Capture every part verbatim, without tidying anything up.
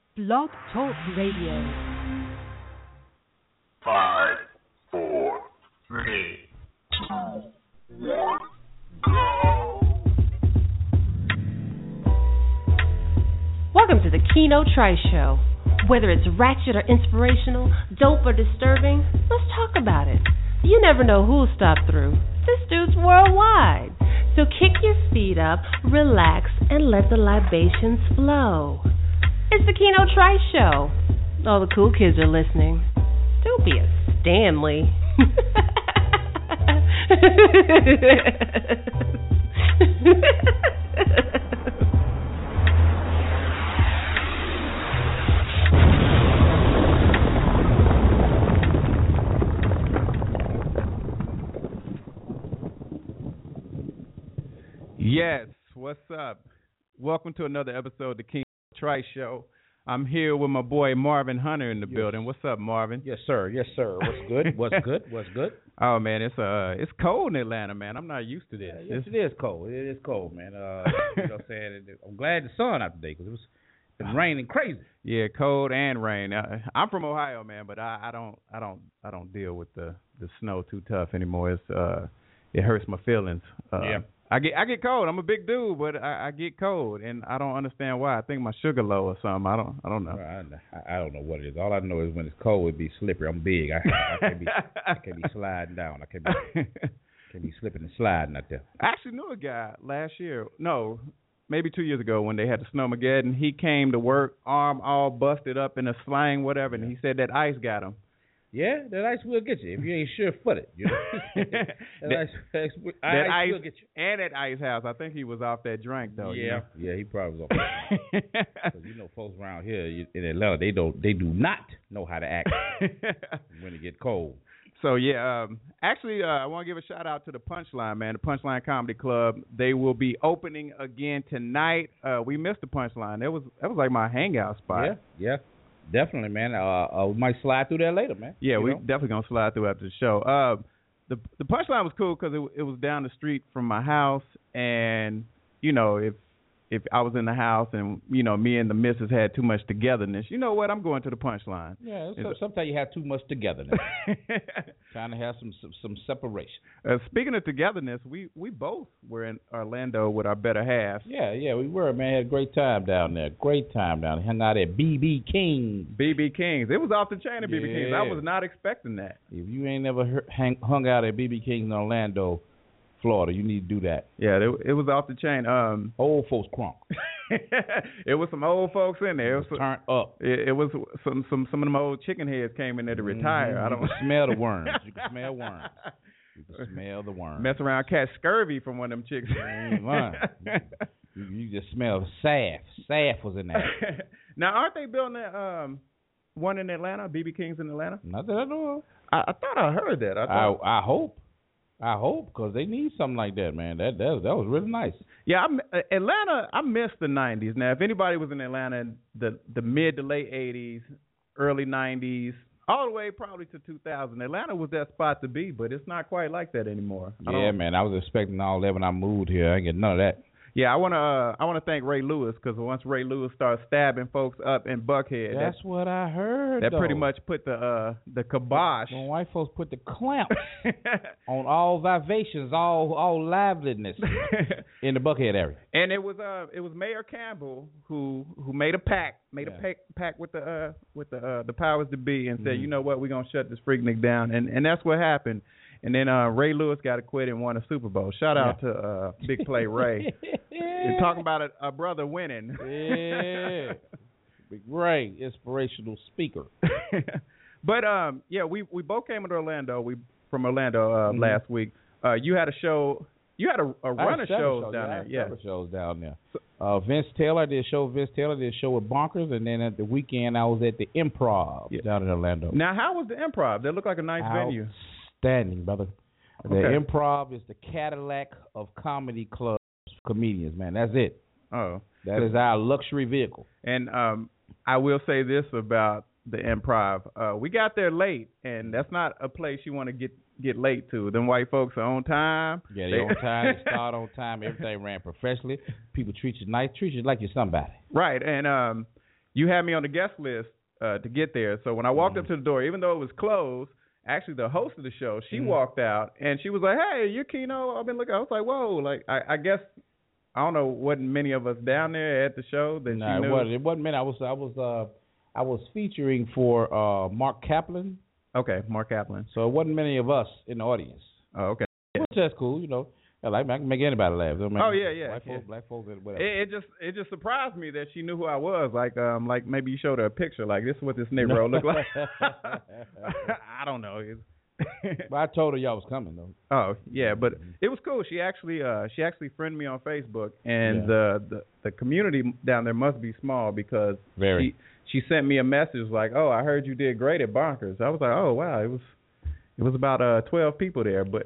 Blog Talk Radio. Five, four, three, two, one, go! Welcome to the Keno Trice Show. Whether it's ratchet or inspirational, dope or disturbing, let's talk about it. You never know who'll stop through. This dude's worldwide. So kick your feet up, relax, and let the libations flow. It's the Keno Trice Show. All the cool kids are listening. Don't be a Stanley. Yes, what's up? Welcome to another episode of the Keno Trice Show. I'm here with my boy Marvin Hunter in the yes. building. What's up, Marvin? Yes, sir. Yes, sir. What's good? What's good? What's good? Oh man, it's uh, it's cold in Atlanta, man. I'm not used to this. Yeah, yes, it is cold. It is cold, man. Uh, you know what I'm saying? I'm glad the sun out today because it was been raining crazy. Yeah, cold and rain. I, I'm from Ohio, man, but I, I don't, I don't, I don't deal with the, the snow too tough anymore. It's uh, it hurts my feelings. Uh, yeah. I get I get cold. I'm a big dude, but I, I get cold, and I don't understand why. I think my sugar low or something. I don't I don't know. I, I don't know what it is. All I know is when it's cold, it be slippery. I'm big. I, I can't be I can't be sliding down. I can't be can't be slipping and sliding out there. I actually knew a guy last year. No, maybe two years ago when they had the Snowmageddon. He came to work, arm all busted up in a sling, whatever, and he said that ice got him. Yeah, that ice will get you if you ain't sure-footed. You know? that, that ice, ice, that ice, ice will get you. And at Ice House, I think he was off that drink though. Yeah, you know? yeah, he probably was off that drink. You know, folks around here in Atlanta, they don't, they do not know how to act when it get cold. So yeah, um, actually, uh, I want to give a shout out to the Punchline, man. The Punchline Comedy Club. They will be opening again tonight. Uh, we missed the Punchline. That was that was like my hangout spot. Yeah, yeah. Definitely, man. Uh, uh, we might slide through there later, man. Yeah, we know? definitely gonna slide through after the show. Uh, the the Punchline was cool because it it was down the street from my house, and you know if if I was in the house and you know me and the missus had too much togetherness, you know what? I'm going to the Punchline. Yeah, so, sometimes you have too much togetherness. Trying to have some some, some separation. Uh, speaking of togetherness, we, we both were in Orlando with our better half. Yeah, yeah, we were, man. Had a great time down there. Great time down there. Hung out at B B King's. B B King's. It was off the chain at yeah. B B King's. I was not expecting that. If you ain't never heard, hang, hung out at B B King's in Orlando, Florida, you need to do that. Yeah, it, it was off the chain. Um, old folks crunk. It was some old folks in there. It was turned up. It, it was some some some of them old chicken heads came in there to retire. Mm-hmm. I don't you can smell the worms. You can smell worms. You can smell the worms. Mess around, catch scurvy from one of them chicks. you, you just smell Saf. Saf was in there. Now, aren't they building that um, one in Atlanta? B B King's in Atlanta? Not that I know of. I, I thought I heard that. I thought, I, I hope. I hope, because they need something like that, man. That that that was really nice. Yeah, I, uh, Atlanta, I miss the nineties. Now, if anybody was in Atlanta in the, the mid to late eighties, early nineties, all the way probably to two thousand, Atlanta was that spot to be, but it's not quite like that anymore. Yeah, man, I was expecting all that when I moved here. I didn't get none of that. Yeah, I want to uh, I want to thank Ray Lewis, because once Ray Lewis started stabbing folks up in Buckhead, that's that, what I heard. That though. pretty much put the uh, the kibosh. When white folks put the clamps on all vivations, all all liveliness in the Buckhead area. And it was uh it was Mayor Campbell who who made a pact made yeah. a pact, pact with the uh with the uh, the powers to be and said, mm-hmm. you know what, we're gonna shut this Freaknik down, and and that's what happened. And then uh, Ray Lewis got to quit and won a Super Bowl. Shout out yeah. to uh, Big Play Ray. You're talking about a, a brother winning. Yeah. Big Ray, inspirational speaker. But, um, yeah, we, we both came to Orlando. We from Orlando uh, mm-hmm. last week. Uh, you had a show. You had a, a run of shows, shows down there. Yeah, several shows down there. Uh, Vince Taylor did a show. Vince Taylor did a show with Bonkers, and then at the weekend I was at the Improv yeah. down in Orlando. Now, how was the Improv? That looked like a nice Out- venue. Outstanding, brother. The okay. Improv is the Cadillac of comedy clubs, comedians, man. That's it. Oh. That is our luxury vehicle. And um, I will say this about the Improv. Uh, we got there late, and that's not a place you want to get, get late to. Them white folks are on time. Yeah, they're on time. They start on time. Everything ran professionally. People treat you nice. Treat you like you're somebody. Right. And, um, you had me on the guest list uh, to get there. So when I walked Mm-hmm. up to the door, even though it was closed, actually the host of the show, she Mhm. walked out and she was like, "Hey, you're Keno." I've been looking. I was like, "Whoa!" Like I, I guess I don't know. Wasn't many of us down there at the show that Nah, she knew. it wasn't. It wasn't. Man, I was. I was. Uh, I was featuring for uh, Mark Kaplan. Okay, Mark Kaplan. So it wasn't many of us in the audience. Oh, okay. Which that's cool, you know. I like I can make anybody laugh. I mean, Oh, yeah, yeah, Black yeah. folks, black folks, whatever. It, it just it just surprised me that she knew who I was. Like um like maybe you showed her a picture. Like this is what this Negro looked like. I don't know. It's But I told her y'all was coming though. Oh yeah, but it was cool. She actually uh she actually friended me on Facebook, and Yeah. the, the the community down there must be small because Very. she she sent me a message like, "Oh, I heard you did great at Bonkers." I was like, "Oh wow, it was it was about uh twelve people there, but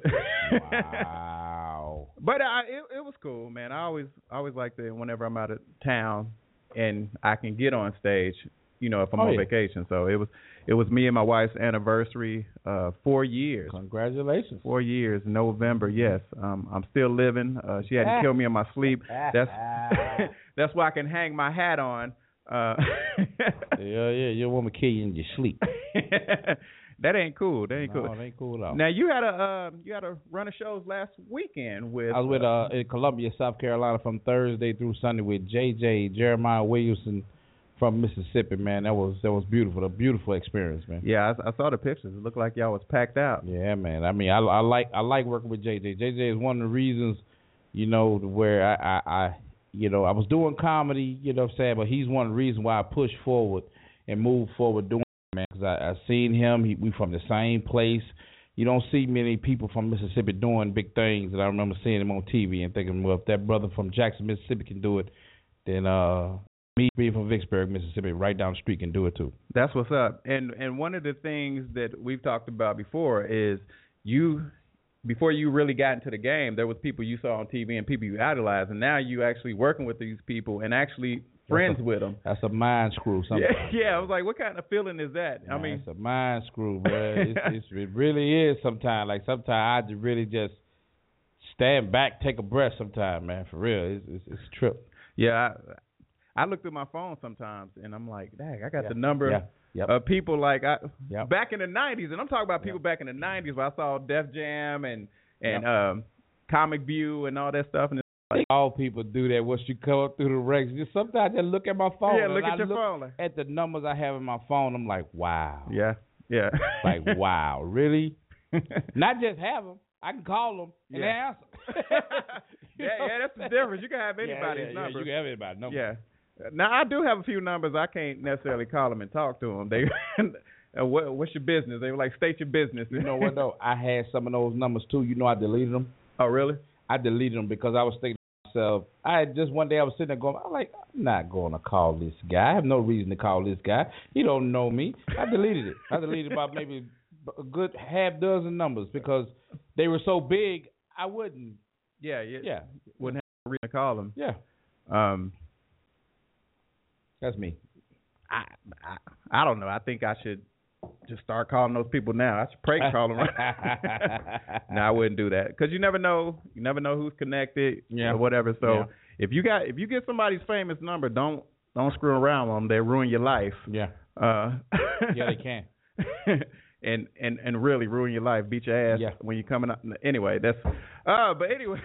Wow. but I it, it was cool, man. I always I always like to whenever I'm out of town and I can get on stage, you know, if I'm Oh, on yeah. vacation. So it was it was me and my wife's anniversary, uh, four years. Congratulations. Four years, November. Yes, um, I'm still living. Uh, she hadn't killed me in my sleep. That's that's why I can hang my hat on. Uh, Yeah, yeah, your woman kill you in your sleep. that ain't cool. That ain't No, cool. it ain't cool at all. Now you had a uh, you had a run of shows last weekend with. I was with uh in Columbia, South Carolina from Thursday through Sunday with J J Jeremiah Williamson from Mississippi, man. That was that was beautiful. A beautiful experience, man. Yeah, I, I saw the pictures. It looked like y'all was packed out. Yeah, man. I mean, I, I like I like working with J J. J J is one of the reasons, you know, where I, I, I you know, I was doing comedy, you know what I'm saying, but he's one of the reasons why I pushed forward and moved forward doing it, man, because I, I seen him. He, we from the same place. You don't see many people from Mississippi doing big things, and I remember seeing him on T V and thinking, well, if that brother from Jackson, Mississippi can do it, then uh, me being from Vicksburg, Mississippi, right down the street can do it too. That's what's up. And and one of the things that we've talked about before is you before you really got into the game, there was people you saw on T V and people you idolized, and now you actually working with these people and actually friends That's a, with them. That's a mind screw. Sometimes. Yeah, yeah. I was like, what kind of feeling is that? I Man, mean, it's a mind screw, bro. It's, it's, it really is sometimes. Like sometimes I just really just stand back, take a breath. Sometimes, man, for real, it's it's, it's a trip. yeah. I, I look through my phone sometimes and I'm like, dang, I got Yeah. the number Yeah. Yep. of people like I Yep. back in the nineties, and I'm talking about people Yep. back in the nineties where I saw Def Jam and and Yep. um, Comic View and all that stuff. And Like, all people do that once you come up through the ranks. Just sometimes I just look at my phone. yeah, and look I at your look phone. Like, at the numbers I have in my phone. I'm like, wow. yeah, yeah. Like, wow, really? Not just have them. I can call them and Yeah. they answer. yeah, yeah, that's the difference. You can have Yeah, anybody's yeah, yeah, number. you can have anybody's number. Yeah. Now I do have a few numbers. I can't necessarily call them and talk to them. They, uh, what, what's your business? They were like, state your business. You know what though? I had some of those numbers too. You know, I deleted them. Oh, really? I deleted them because I was thinking to myself. I had just one day I was sitting there going, I'm like, I'm not going to call this guy. I have no reason to call this guy. He don't know me. I deleted it. I deleted about maybe a good half dozen numbers because they were so big. I wouldn't. Yeah, yeah. Yeah, Wouldn't have a reason to call them. yeah. Um, That's me. I, I I don't know. I think I should just start calling those people now. I should prank call them. No, I wouldn't do that because you never know. You never know who's connected Yeah. or whatever. So Yeah. if you got if you get somebody's famous number, don't don't screw around with them. They ruin your life. Yeah. Uh, Yeah, they can. and and and really ruin your life. Beat your ass Yeah. when you're coming up. Anyway, that's. Uh, but anyway.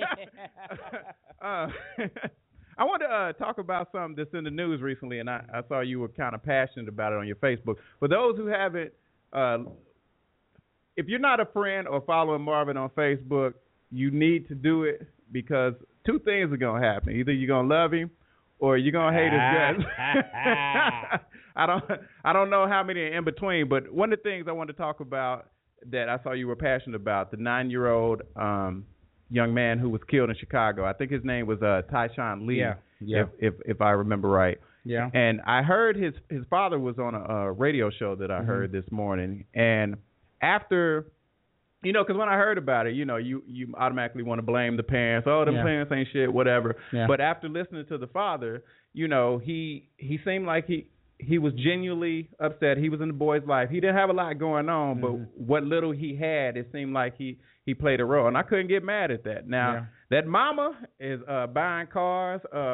uh, I want to uh, talk about something that's in the news recently, and I, I saw you were kind of passionate about it on your Facebook. For those who haven't, uh, if you're not a friend or following Marvin on Facebook, you need to do it because two things are going to happen. Either you're going to love him or you're going to hate his guts. I don't I don't know how many are in between, but one of the things I wanted to talk about that I saw you were passionate about, the nine-year-old um, young man who was killed in Chicago. I think his name was uh, Tyshawn Lee, Yeah, yeah. If, if if I remember right. Yeah. And I heard his his father was on a, a radio show that I Mm-hmm. heard this morning, and after, you know, because when I heard about it, you know, you you automatically want to blame the parents. Oh, them Yeah. parents ain't shit, whatever. Yeah. But after listening to the father, you know, he he seemed like he. He was genuinely upset. He was in the boy's life. He didn't have a lot going on, but Mm-hmm. what little he had, it seemed like he, he played a role. And I couldn't get mad at that. Now, Yeah. that mama is uh, buying cars, uh,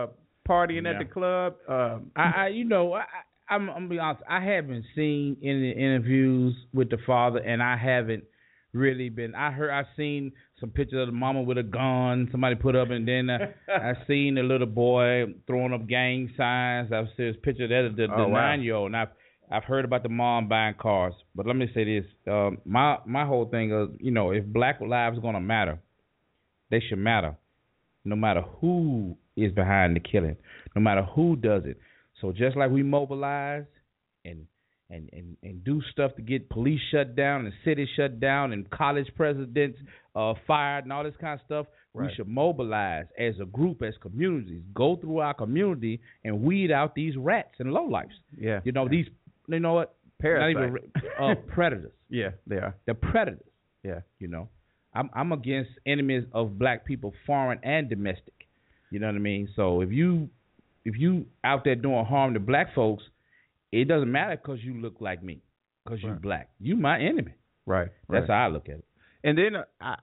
partying Yeah. at the club. Um, I, I you know, I, I- I'm, I'm gonna be honest. I haven't seen any interviews with the father, and I haven't really been. I heard, I've seen some pictures of the mama with a gun somebody put up, and then uh, I seen the little boy throwing up gang signs. I've seen this picture of that the, the Oh, wow. nine year old, and I've I've heard about the mom buying cars. But let me say this: um, my my whole thing is, you know, if black lives are gonna matter, they should matter, no matter who is behind the killing, no matter who does it. So just like we mobilize and and, and, and do stuff to get police shut down and cities shut down and college presidents uh, fired and all this kind of stuff, Right. we should mobilize as a group, as communities, go through our community and weed out these rats and lowlifes. yeah. You know, yeah. these, you know what? Parasites. Not even uh, predators. Yeah, they are. They're predators. Yeah. You know, I'm I'm against enemies of black people, foreign and domestic. You know what I mean? So if you if you out there doing harm to black folks, it doesn't matter because you look like me, because you Right. black. You my enemy. Right. That's right. how I look at it. And then uh, I,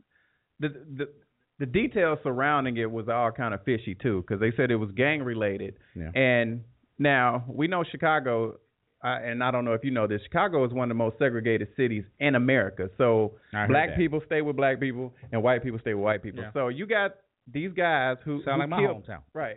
the the the details surrounding it was all kind of fishy too, because they said it was gang related. Yeah. And now we know Chicago, uh, and I don't know if you know this, Chicago is one of the most segregated cities in America. So I heard black that. people stay with black people, and white people stay with white people. Yeah. So you got these guys who Sound who like my killed, hometown. right?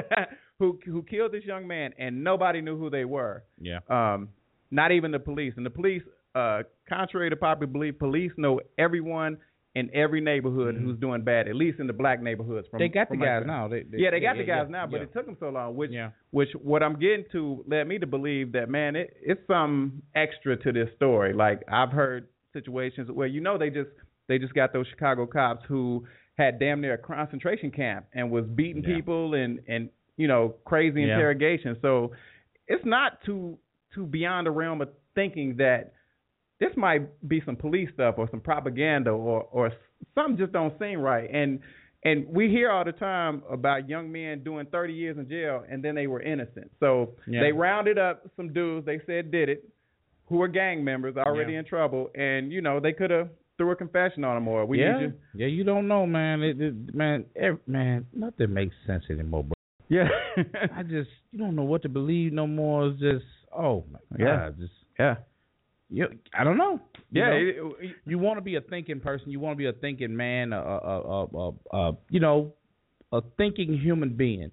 who who killed this young man, and nobody knew who they were. Yeah. Um, not even the police. And the police, uh, contrary to popular belief, police know everyone in every neighborhood Mhm. who's doing bad, at least in the black neighborhoods. From, They got the from my guys friends. now. They, they, Yeah, they got the yeah, guys yeah, now, but yeah. it took them so long. Which, Yeah. which what I'm getting to led me to believe that, man, it, it's some extra to this story. Like I've heard situations where you know they just they just got those Chicago cops who had damn near a concentration camp and was beating Yeah. people and and you know crazy Yeah. interrogation. So it's not too too beyond the realm of thinking that this might be some police stuff or some propaganda or or something just don't seem right. And and we hear all the time about young men doing thirty years in jail and then they were innocent. So Yeah. they rounded up some dudes they said did it who were gang members already Yeah. in trouble, and you know they could have threw a confession on them or we yeah, need you. yeah, you don't know, man. It, it, man, every, man, nothing makes sense anymore, bro. Yeah. I just, you don't know what to believe no more. It's just, oh my God, Yeah. just, yeah. you, I don't know. You Yeah. know? it- it- You want to be a thinking person. You want to be a thinking man. A, a, a, a, a, you know, a thinking human being.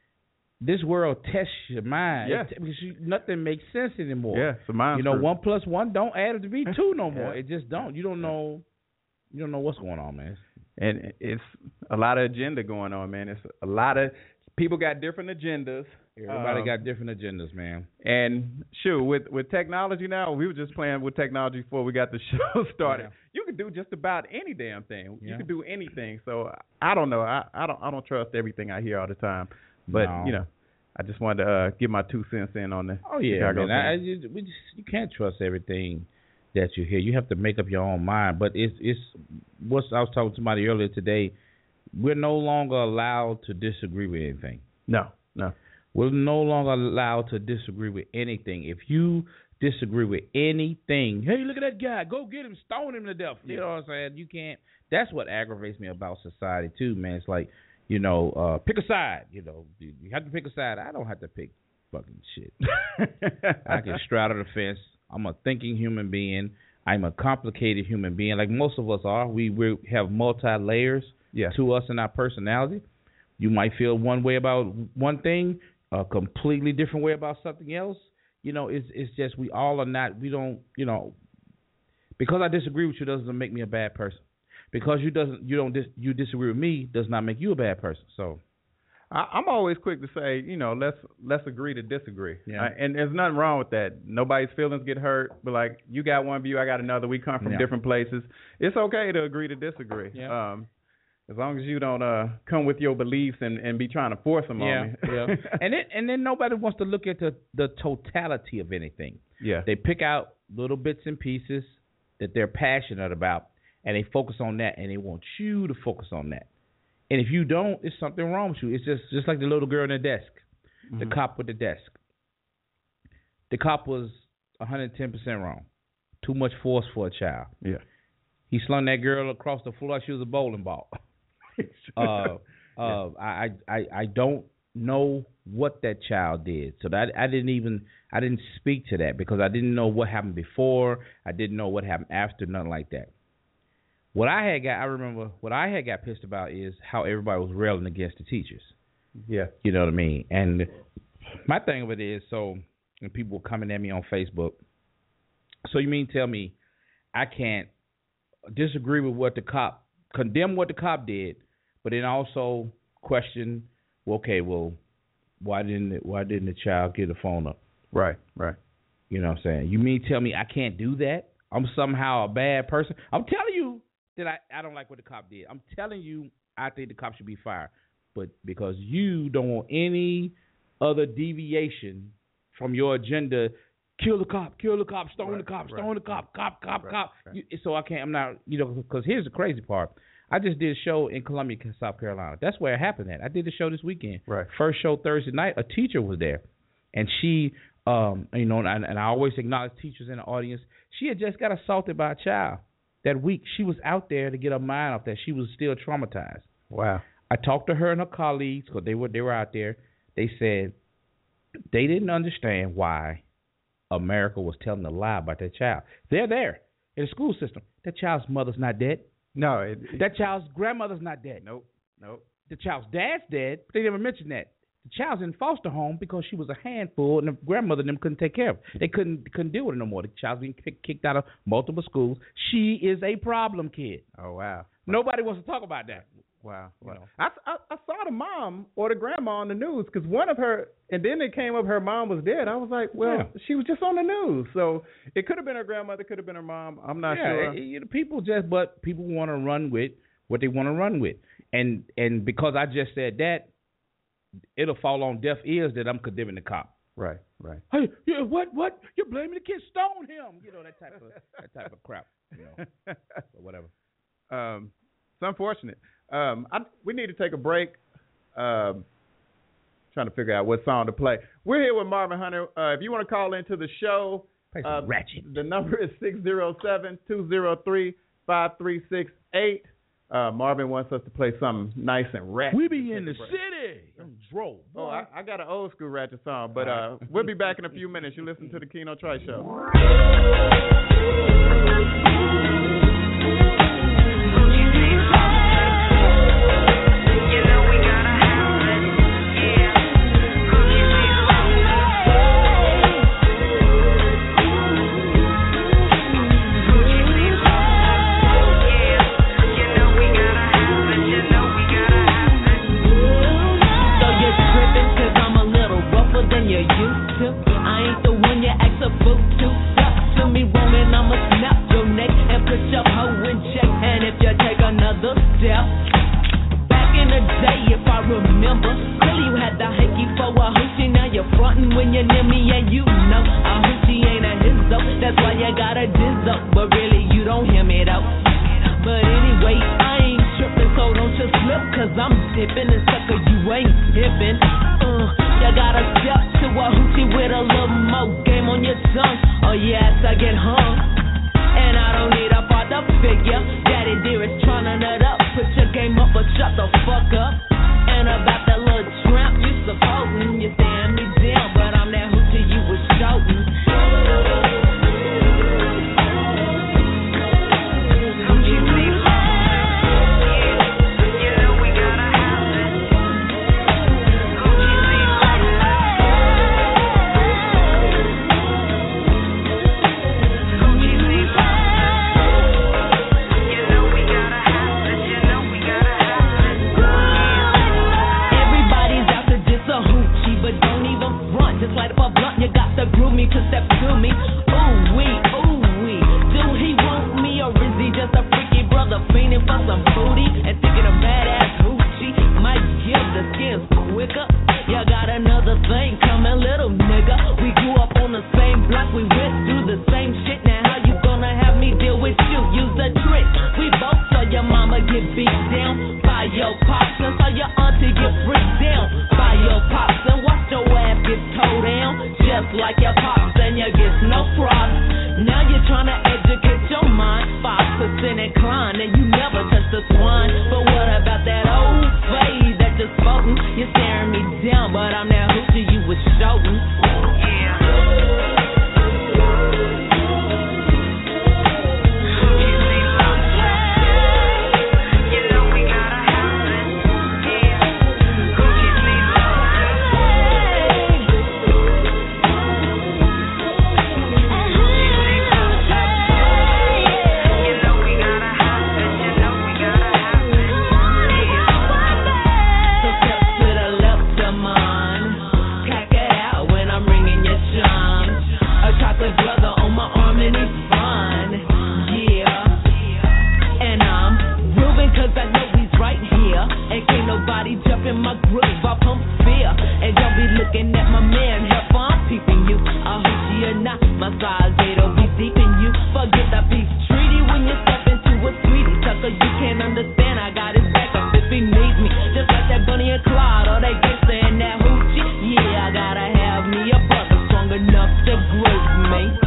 This world tests your mind. Yeah. It, because you, nothing makes sense anymore. yeah. So mine's You know, true. one plus one don't add up to be two no more. Yeah. It just don't. You don't know. You don't know what's going on, man. And it's a lot of agenda going on, man. It's a lot of people got different agendas. Everybody Um, got different agendas, man. And shoot, with with technology now, we were just playing with technology before we got the show started. Yeah. You can do just about any damn thing. Yeah. You can do anything. So I don't know. I, I don't I don't trust everything I hear all the time. But No. you know, I just wanted to uh, give my two cents in on the Oh yeah, Chicago man. I, I thing. just, we just you can't trust everything that you hear. You have to make up your own mind. But it's it's what's I was talking to somebody earlier today. We're no longer allowed to disagree with anything. No, no. We're no longer allowed to disagree with anything. If you disagree with anything, hey, look at that guy, go get him, stone him to death. You know what I'm saying? You can't. That's what aggravates me about society too, man. It's like, you know, uh, pick a side. You know, you you have to pick a side. I don't have to pick fucking shit. I can straddle the fence. I'm a thinking human being. I'm a complicated human being, like most of us are. We we have multi layers Yeah. to us in our personality. You might feel one way about one thing, a completely different way about something else. You know, it's it's just we all are not. We don't. You know, because I disagree with you doesn't make me a bad person. Because you doesn't you don't dis, you disagree with me does not make you a bad person. So I, I'm always quick to say, you know, let's let's agree to disagree. Yeah. Uh, and there's nothing wrong with that. Nobody's feelings get hurt, but like you got one view, I got another. We come from Yeah. different places. It's okay to agree to disagree. Yeah. Um, as long as you don't uh, come with your beliefs and, and be trying to force them yeah, on me. yeah. And then and then nobody wants to look at the the totality of anything. yeah. They pick out little bits and pieces that they're passionate about, and they focus on that, and they want you to focus on that. And if you don't, it's something wrong with you. It's just just like the little girl in the desk, the Mhm. cop with the desk. The cop was one hundred ten percent wrong. Too much force for a child. Yeah. He slung that girl across the floor like she was a bowling ball. uh, uh, I, I, I don't know what that child did. So that I didn't even I didn't speak to that because I didn't know what happened before. I didn't know what happened after, nothing like that. What I had got I remember what I had got pissed about is how everybody was railing against the teachers. Yeah. You know what I mean? And my thing of it is, so and people were coming at me on Facebook. So you mean tell me I can't disagree with what the cop, condemn what the cop did, but then also question, well, okay, well, why didn't it, why didn't the child get a phone up? Right, right. You know what I'm saying? You mean tell me I can't do that? I'm somehow a bad person? I'm telling you that I, I don't like what the cop did. I'm telling you I think the cop should be fired. But because you don't want any other deviation from your agenda, kill the cop, kill the cop, stone right, the cop, stone right, the cop, cop, cop, right, cop. Right. You, so I can't, I'm not, you know, because here's the crazy part. I just did a show in Columbia, South Carolina. That's where it happened at. I did the show this weekend. Right. First show Thursday night, a teacher was there. And she, um, you know, and, and I always acknowledge teachers in the audience. She had just got assaulted by a child that week. She was out there to get her mind off that. She was still traumatized. Wow. I talked to her and her colleagues because they were, they were out there. They said they didn't understand why America was telling a lie about that child. They're there in the school system. That child's mother's not dead. No. It, it, that child's grandmother's not dead. Nope. Nope. The child's dad's dead, but they never mentioned that. The child's in foster home because she was a handful, and the grandmother and them couldn't take care of her. They couldn't couldn't deal with her no more. The child's being kick, kicked out of multiple schools. She is a problem kid. Oh, wow. Nobody wants to talk about that. Wow. wow. You know. I, I, I saw the mom or the grandma on the news because one of her, and then it came up her mom was dead. I was like, well, yeah. she was just on the news. So it could have been her grandmother, could have been her mom. I'm not yeah, sure. It, it, people just, but people want to run with what they want to run with. And and because I just said that, it'll fall on deaf ears that I'm condemning the cop. Right, right. Hey, yeah, what, what? You're blaming the kid, stone him. You know, that type of that type of crap. You know, so whatever. Um, it's unfortunate. Um, I, we need to take a break. Um, trying to figure out what song to play. We're here with Marvin Hunter. Uh, if you want to call into the show, uh, ratchet. The number is six zero seven, two zero three, five three six eight. Uh, Marvin wants us to play something nice and ratchet. We be in the city. I'm drove. Oh, I, I got an old school ratchet song, but uh, we'll be back in a few minutes. You listen to the Keno Trice Show. But what about that old fade that just spoken? You're staring me down, enough to groove me.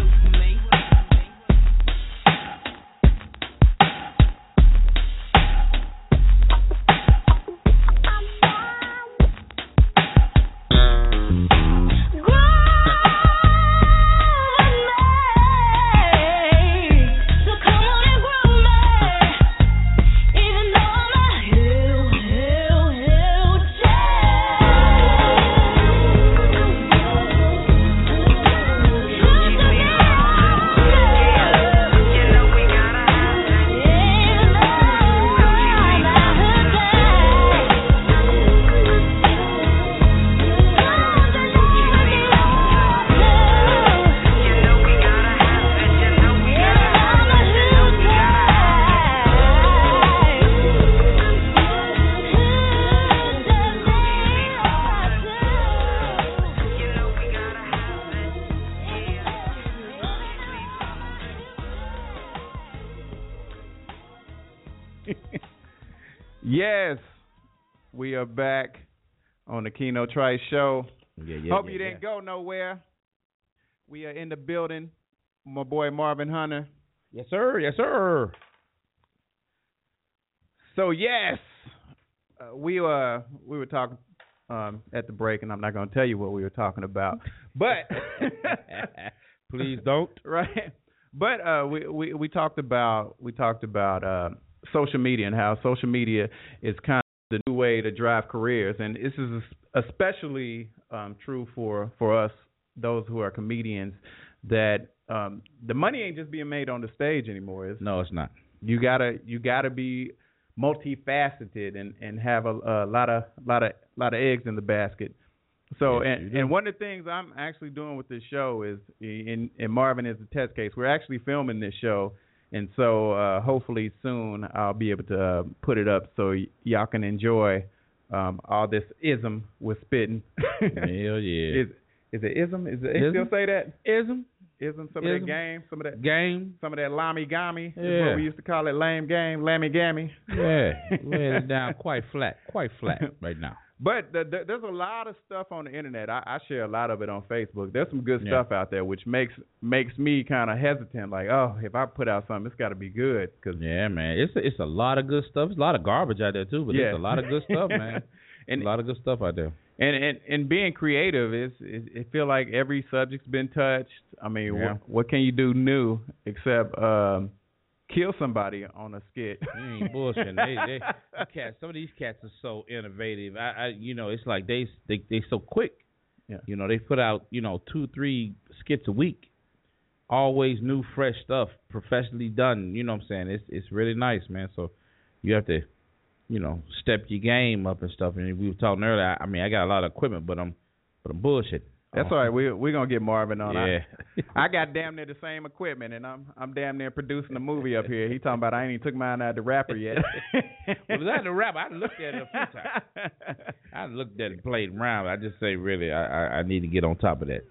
Yes, we are back on the Keno Trice Show. Yeah, yeah, Hope yeah, you didn't yeah. go nowhere. We are in the building. My boy Marvin Hunter. Yes, sir. Yes, sir. So yes, uh, we were we were talking um, at the break, and I'm not going to tell you what we were talking about, but please don't. Right. But uh, we, we we talked about we talked about uh, social media and how social media is kind of the new way to drive careers, and this is especially um, true for, for us, those who are comedians, that um, the money ain't just being made on the stage anymore. It's, no, it's not. You gotta you gotta be multifaceted and, and have a, a lot of lot of lot of eggs in the basket. So yes, and, and one of the things I'm actually doing with this show is, in, in Marvin is a test case. We're actually filming this show, and so uh, hopefully soon I'll be able to uh, put it up so y- y'all can enjoy um, all this ism with spitting. Hell yeah. Is is it ism? Is it, Ism? still say that? Ism? Ism? Some Ism. of that game? Some of that Game? Some of that lammy gammy? Yeah. Is what we used to call it, lame game, lammy gammy. Yeah. Laying it down quite flat. Quite flat right now. But the, the, there's a lot of stuff on the internet. I, I share a lot of it on Facebook. There's some good Yeah. stuff out there, which makes makes me kind of hesitant. Like, oh, if I put out something, it's got to be good. Cause Yeah, man. It's a, it's a lot of good stuff. There's a lot of garbage out there too, but Yeah. there's a lot of good stuff, man. and a lot of good stuff out there. and and, and being creative is, is it feel like every subject's been touched. I mean, Yeah. what, what can you do new except um, kill somebody on a skit? You ain't bullshitting. They, they, the cats, some of these cats are so innovative. I, I, you know, it's like they, they, they so quick. Yeah. You know, they put out, you know, two, three skits a week. Always new, fresh stuff, professionally done. You know what I'm saying? It's, it's really nice, man. So you have to, you know, step your game up and stuff. And we were talking earlier. I, I mean, I got a lot of equipment, but I'm, but I'm bullshit. That's all right. We we're gonna get Marvin on. Yeah. I, I got damn near the same equipment, and I'm I'm damn near producing a movie up here. He talking about I ain't even took mine out the rapper yet. Well, was that the rap? I looked at it a few times. I looked at it, played around. I just say, really, I, I, I need to get on top of that.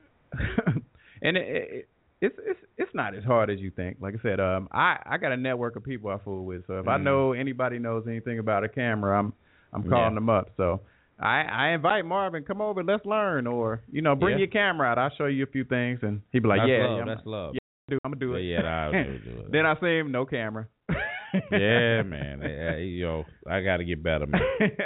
And it, it, it's it's it's not as hard as you think. Like I said, um, I, I got a network of people I fool with. So if I Mm. know anybody knows anything about a camera, I'm I'm calling Yeah. them up. So I, I invite Marvin, come over, let's learn, or you know, bring Yeah. your camera out. I'll show you a few things, and he'd be like, That's yeah, love. yeah, I'm, That's love. yeah, I'm gonna do it. Yeah, yeah, I'll do it, do it. Then I see him, no camera. Yeah, man. Hey, hey, yo, I got to get better, man.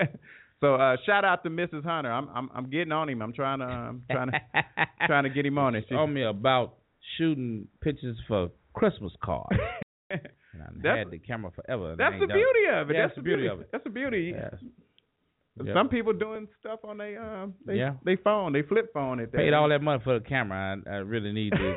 So uh, shout out to Missus Hunter. I'm I'm I'm getting on him. I'm trying to um, trying to trying to get him on it. She, Told me about shooting pictures for Christmas cards. And I That's- had the camera forever. and that's I the ain't done beauty of it. Yeah, that's the beauty of it. That's the beauty. Yes. Yep. Some people doing stuff on their um they Yeah. they phone, they flip phone it. Paid all that money for the camera. I, I really need to,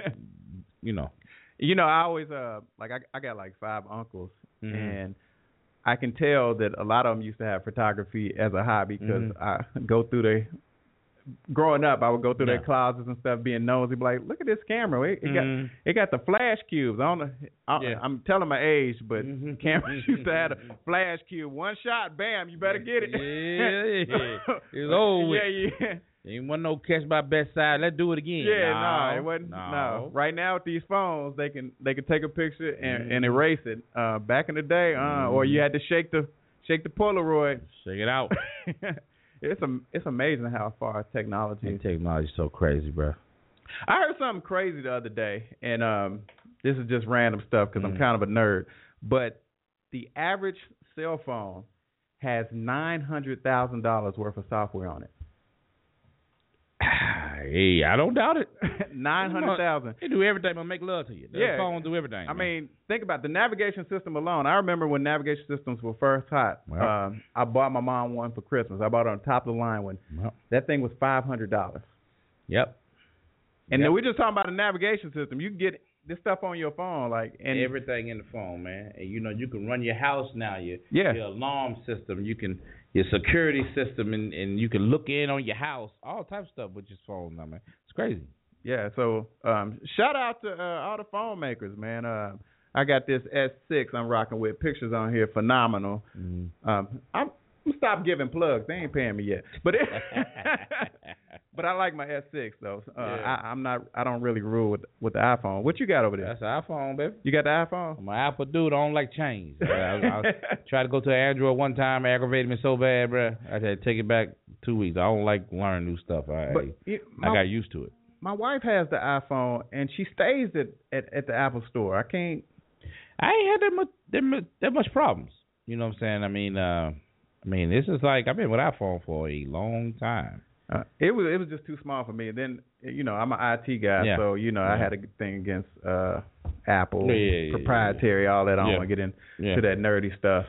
you know. You know, I always uh like I I got like five uncles, Mhm. and I can tell that a lot of them used to have photography as a hobby because Mhm. I go through their growing up. I would go through Yeah. their closets and stuff, being nosy, be like, look at this camera. It, it Mhm. got it got the flash cubes. I don't know. I, Yeah. I'm telling my age, but Mhm. cameras used to have a flash cube. One shot, bam, you better get it. Yeah, yeah. It's over with. Yeah, yeah. Ain't want no catch by bedside. Let's do it again. Yeah, no, no, it wasn't. No. No. Right now with these phones, they can they can take a picture and, Mhm. and erase it. Uh, back in the day, uh, or you had to shake the shake the Polaroid. Check it out. it's a, it's amazing how far technology. And technology's so crazy, bro. I heard something crazy the other day, and um, this is just random stuff because Mm. I'm kind of a nerd. But the average cell phone has nine hundred thousand dollars worth of software on it. Hey, I don't doubt it. Nine hundred thousand. They do everything but make love to you. Their Yeah. phones do everything. I man. mean, think about it. The navigation system alone. I remember when navigation systems were first hot. Well. Um, I bought my mom one for Christmas. I bought it on top of the line one. Well, That thing was five hundred dollars. yep. And Yep. then we're just talking about the navigation system. You can get this stuff on your phone, like and Everything in the phone, man. And you know, you can run your house now. Your Yeah. your alarm system. You can your security system, and, and you can look in on your house. All types of stuff with your phone now, man. It's crazy. Yeah, so um, shout out to uh, all the phone makers, man. Uh, I got this S six I'm rocking with. Pictures on here, phenomenal. Mm. Um, I'm, I'm stop giving plugs. They ain't paying me yet, but it, but I like my S six though. Uh, Yeah. I, I'm not. I don't really rule with with the iPhone. What you got over there? That's an iPhone, baby. You got the iPhone? I'm an Apple dude. I don't like change. I, I, I tried to go to Android one time. It aggravated me so bad, bro. I had to take it back two weeks. I don't like learning new stuff. I But it, my, I got used to it. my wife has the iPhone and she stays at, at at the Apple store. I can't. I ain't had that much that much, that much problems. You know what I'm saying? I mean, uh, I mean, this is like I've been with iPhone for a long time. Uh, it was it was just too small for me. And then you know I'm an I T guy, Yeah. so you know I Yeah. had a thing against uh, Apple, Yeah, yeah, yeah, proprietary, all that. I don't Yeah. want to get into Yeah. that nerdy stuff.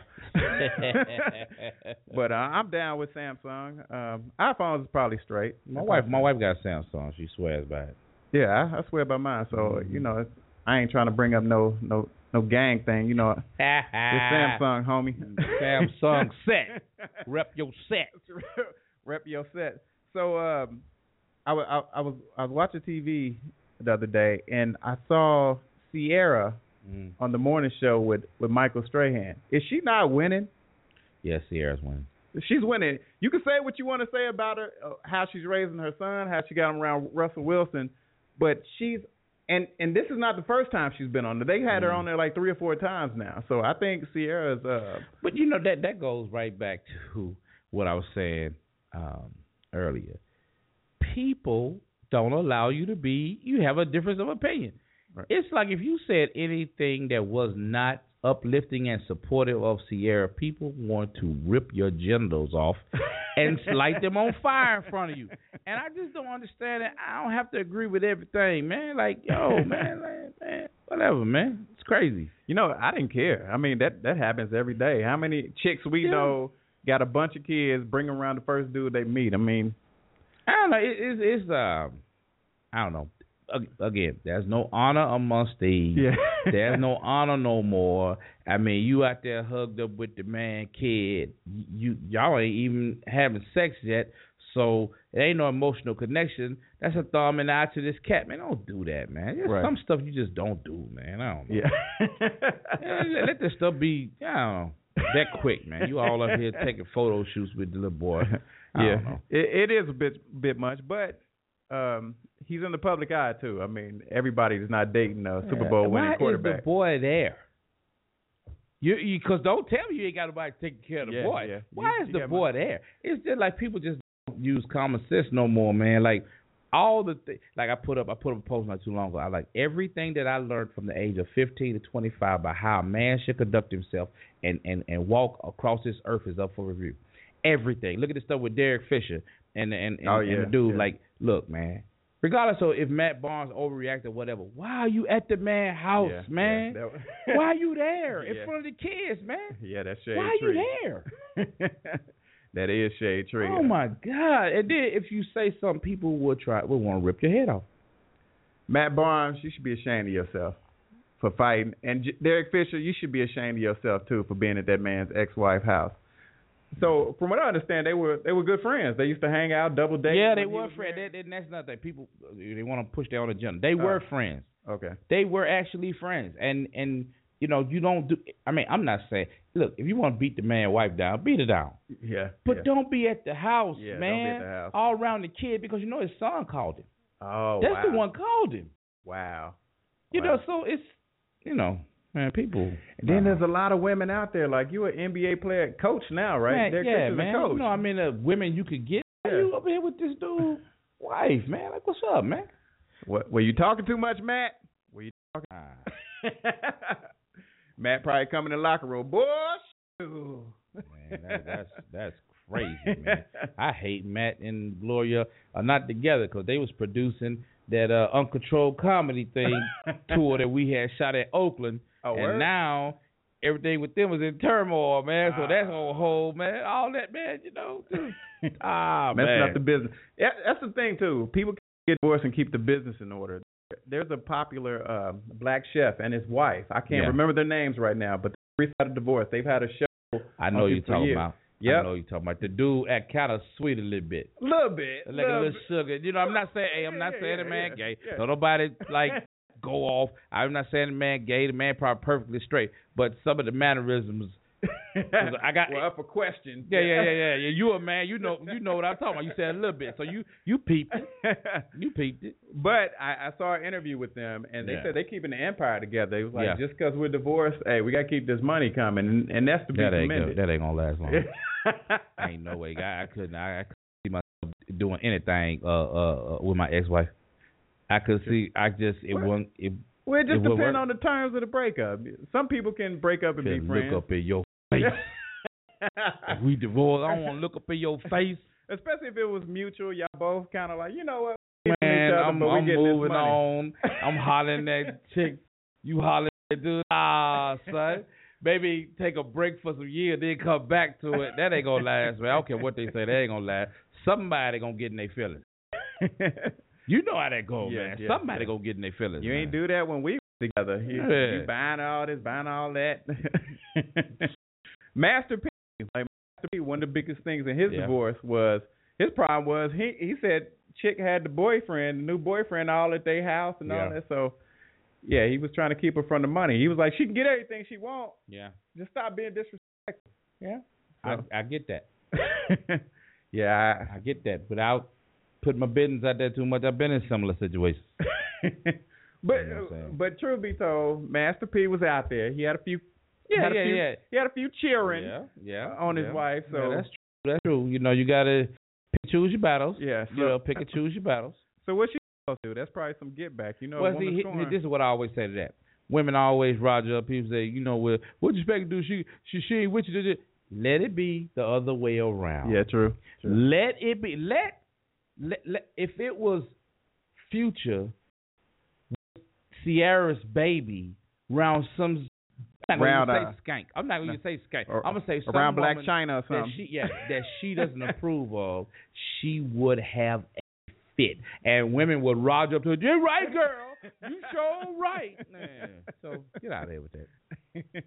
But uh, I'm down with Samsung. Um, iPhones is probably straight. my wife, my wife got Samsung. She swears by it. Yeah, I, I swear by mine. So Mhm. you know it's, I ain't trying to bring up no no no gang thing. You know it's Samsung, homie. Samsung set. Rep your set. Rep your set. So um, I, wa- I, I was I was watching T V the other day and I saw Sierra Mm. on the morning show with, with Michael Strahan. Is she not winning? Yes, Sierra's winning. She's winning. You can say what you want to say about her, uh, how she's raising her son, how she got him around Russell Wilson, but she's and and this is not the first time she's been on there. They had her Mm. on there like three or four times now. So I think Sierra's. Uh, But you know that that goes right back to what I was saying um, earlier. People don't allow you to be. You have a difference of opinion. Right. It's like if you said anything that was not uplifting and supportive of Sierra, people want to rip your genitals off and light them on fire in front of you. And I just don't understand it. I don't have to agree with everything, man. Like, yo, man, like, man, whatever, man. It's crazy. You know, I didn't care. I mean, that that happens every day. How many chicks we Yeah. know got a bunch of kids, bring them around the first dude they meet? I mean, I don't know. It, it's it's um, I don't know. Ag- Again, there's no honor amongst thieves. yeah. There's no honor no more. I mean, you out there hugged up with the man kid. You y'all ain't even having sex yet, so it ain't no emotional connection. That's a thumb and eye to this cat, man. Don't do that, man. There's Right. some stuff you just don't do, man. I don't know. Yeah. Yeah, let this stuff be. I don't know. That quick, man. You all up here taking photo shoots with the little boy. I yeah. don't know. It, it is a bit bit much, but um, he's in the public eye too. I mean, everybody's not dating a Super Bowl winning Why quarterback. is the boy there? You, you, cause don't tell me you ain't got nobody taking care of the Yeah, boy. yeah. Why You- is you the got boy there? It's just like people just don't use common sense no more, man. Like all the th- like I put up, I put up a post not too long ago. I like everything that I learned from the age of fifteen to twenty-five about how a man should conduct himself and and and walk across this earth is up for review. Everything. Look at the stuff with Derek Fisher and and and, Oh, and yeah, the dude. yeah. Like, look, man. Regardless of if Matt Barnes overreacted or whatever, why are you at the man house, Yeah, man? yeah, that- Why are you there in Yeah. front of the kids, man? Yeah, that's shade Why are tree. you there? That is shade tree. Oh my God! And then if you say something, people will try will want to rip your head off. Matt Barnes, you should be ashamed of yourself for fighting. And J- Derek Fisher, you should be ashamed of yourself too for being at that man's ex-wife house. So, from what I understand, they were they were good friends. They used to hang out, double date. Yeah, when they he were was friends. married. That, that, that's nothing. People they want to push their own agenda. They were Oh. friends. Okay. They were actually friends. And and you know you don't do. I mean, I'm not saying. Look, if you want to beat the man wife down, beat her down. Yeah. But yeah. don't be at the house, Yeah, don't be man. at the house. All around the kid because you know his son called him. Oh, That's wow. the one called him. Wow. You Wow. know, so it's you know, man, people. And then there's a lot of women out there. Like you're an N B A player, coach now, right? Man, Derek yeah, Fisher's man. a coach. You know, I mean, uh, women you could get. Why Yeah. you up here with this dude wife, man? Like, what's up, man? What? Were you talking too much, Matt? Were you talking? Ah. Matt probably coming in the locker room, boy. Ooh. Man, that, that's that's crazy, man. I hate Matt and Gloria are not together because they was producing that uh, Uncontrolled Comedy thing tour that we had shot at Oakland, oh, and word? now everything with them was in turmoil, man. So Ah. that's on hold, man. All that, man, you know. ah, Messing man. up the business. Yeah, that's the thing too. People can get divorced and keep the business in order. There's a popular uh, black chef and his wife. I can't Yeah. remember their names right now, but they've had a divorce. They've had a show. I know on you're for talking years. about. Yep. I know you're talking about. The dude act kind of sweet a little bit. A little bit. Like little a little bit. sugar. You know, I'm not saying, hey, I'm not Yeah, saying yeah, the man yeah, gay. yeah. So nobody, like, go off. I'm not saying the man gay. The man probably perfectly straight. But some of the mannerisms, I got. Well, up for question. Yeah, yeah, yeah, yeah, yeah. You a man. You know, you know what I'm talking about. You said a little bit. So you, you peeped it. You peeped it. But I, I saw an interview with them, and they Yeah. said they keeping the empire together. It was like, Yeah. just because we're divorced, hey, we got to keep this money coming, and, and that's to be That ain't, commended. go, that ain't gonna last long. Ain't no way. I, I couldn't. I, I couldn't see myself doing anything uh, uh, uh, with my ex-wife. I could see. I just it What? wasn't. It Well, it just It would depends work. on the terms of the breakup. Some people can break up and be could friends. look up in your face. If we divorced, I don't want to look up in your face. Especially if it was mutual. Y'all both kind of like, you know what? we Man, each other, I'm, but we I'm getting this moving money. on. I'm hollering at chick. You hollering at dude. Ah, son. Maybe take a break for some years, then come back to it. That ain't gonna last, man. I don't care what they say. That ain't gonna last. Somebody gonna get in their feelings. You know how that goes, Yeah, man. yeah, Somebody yeah. gonna get in their feelings. You ain't man. do that when we were together. You, Yeah. you buying all this, buying all that. Master P, like Master P, one of the biggest things in his Yeah. divorce was his problem was he he said chick had the boyfriend, the new boyfriend, all at their house and all Yeah. that. So yeah, he was trying to keep her from the money. He was like, she can get everything she wants. Yeah, Just stop being disrespectful. Yeah. I, So- I get that. yeah. I get that. Without putting my business out there too much, I've been in similar situations. I, but You know what I'm saying? but truth be told, Master P was out there. He had a few. Yeah, had a yeah, few, yeah. He had a few cheering. Yeah, yeah. on his yeah. wife, so- yeah, that's true. That's true. You know, you gotta pick, choose your battles. Yeah. You know, pick and choose your battles. So what she supposed to do? That's probably some get back. You know, Well, a see, woman he- scoring. this is what I always say to that. Women always roger up. People say, you know, well, what you expect to do? She, she, she ain't with you. to do- Let it be the other way around. yeah, true. true. Let it be. Let, let, let. If it was Future, with Sierra's baby round some. I'm not Round, gonna uh, say skank. I'm not gonna say skank. or- I'm gonna say some around Black woman China or that something. she, yeah, that she doesn't approve of. She would have a fit, and women would roger up to her. You're right, girl. You sure right, man. So get out of here with that.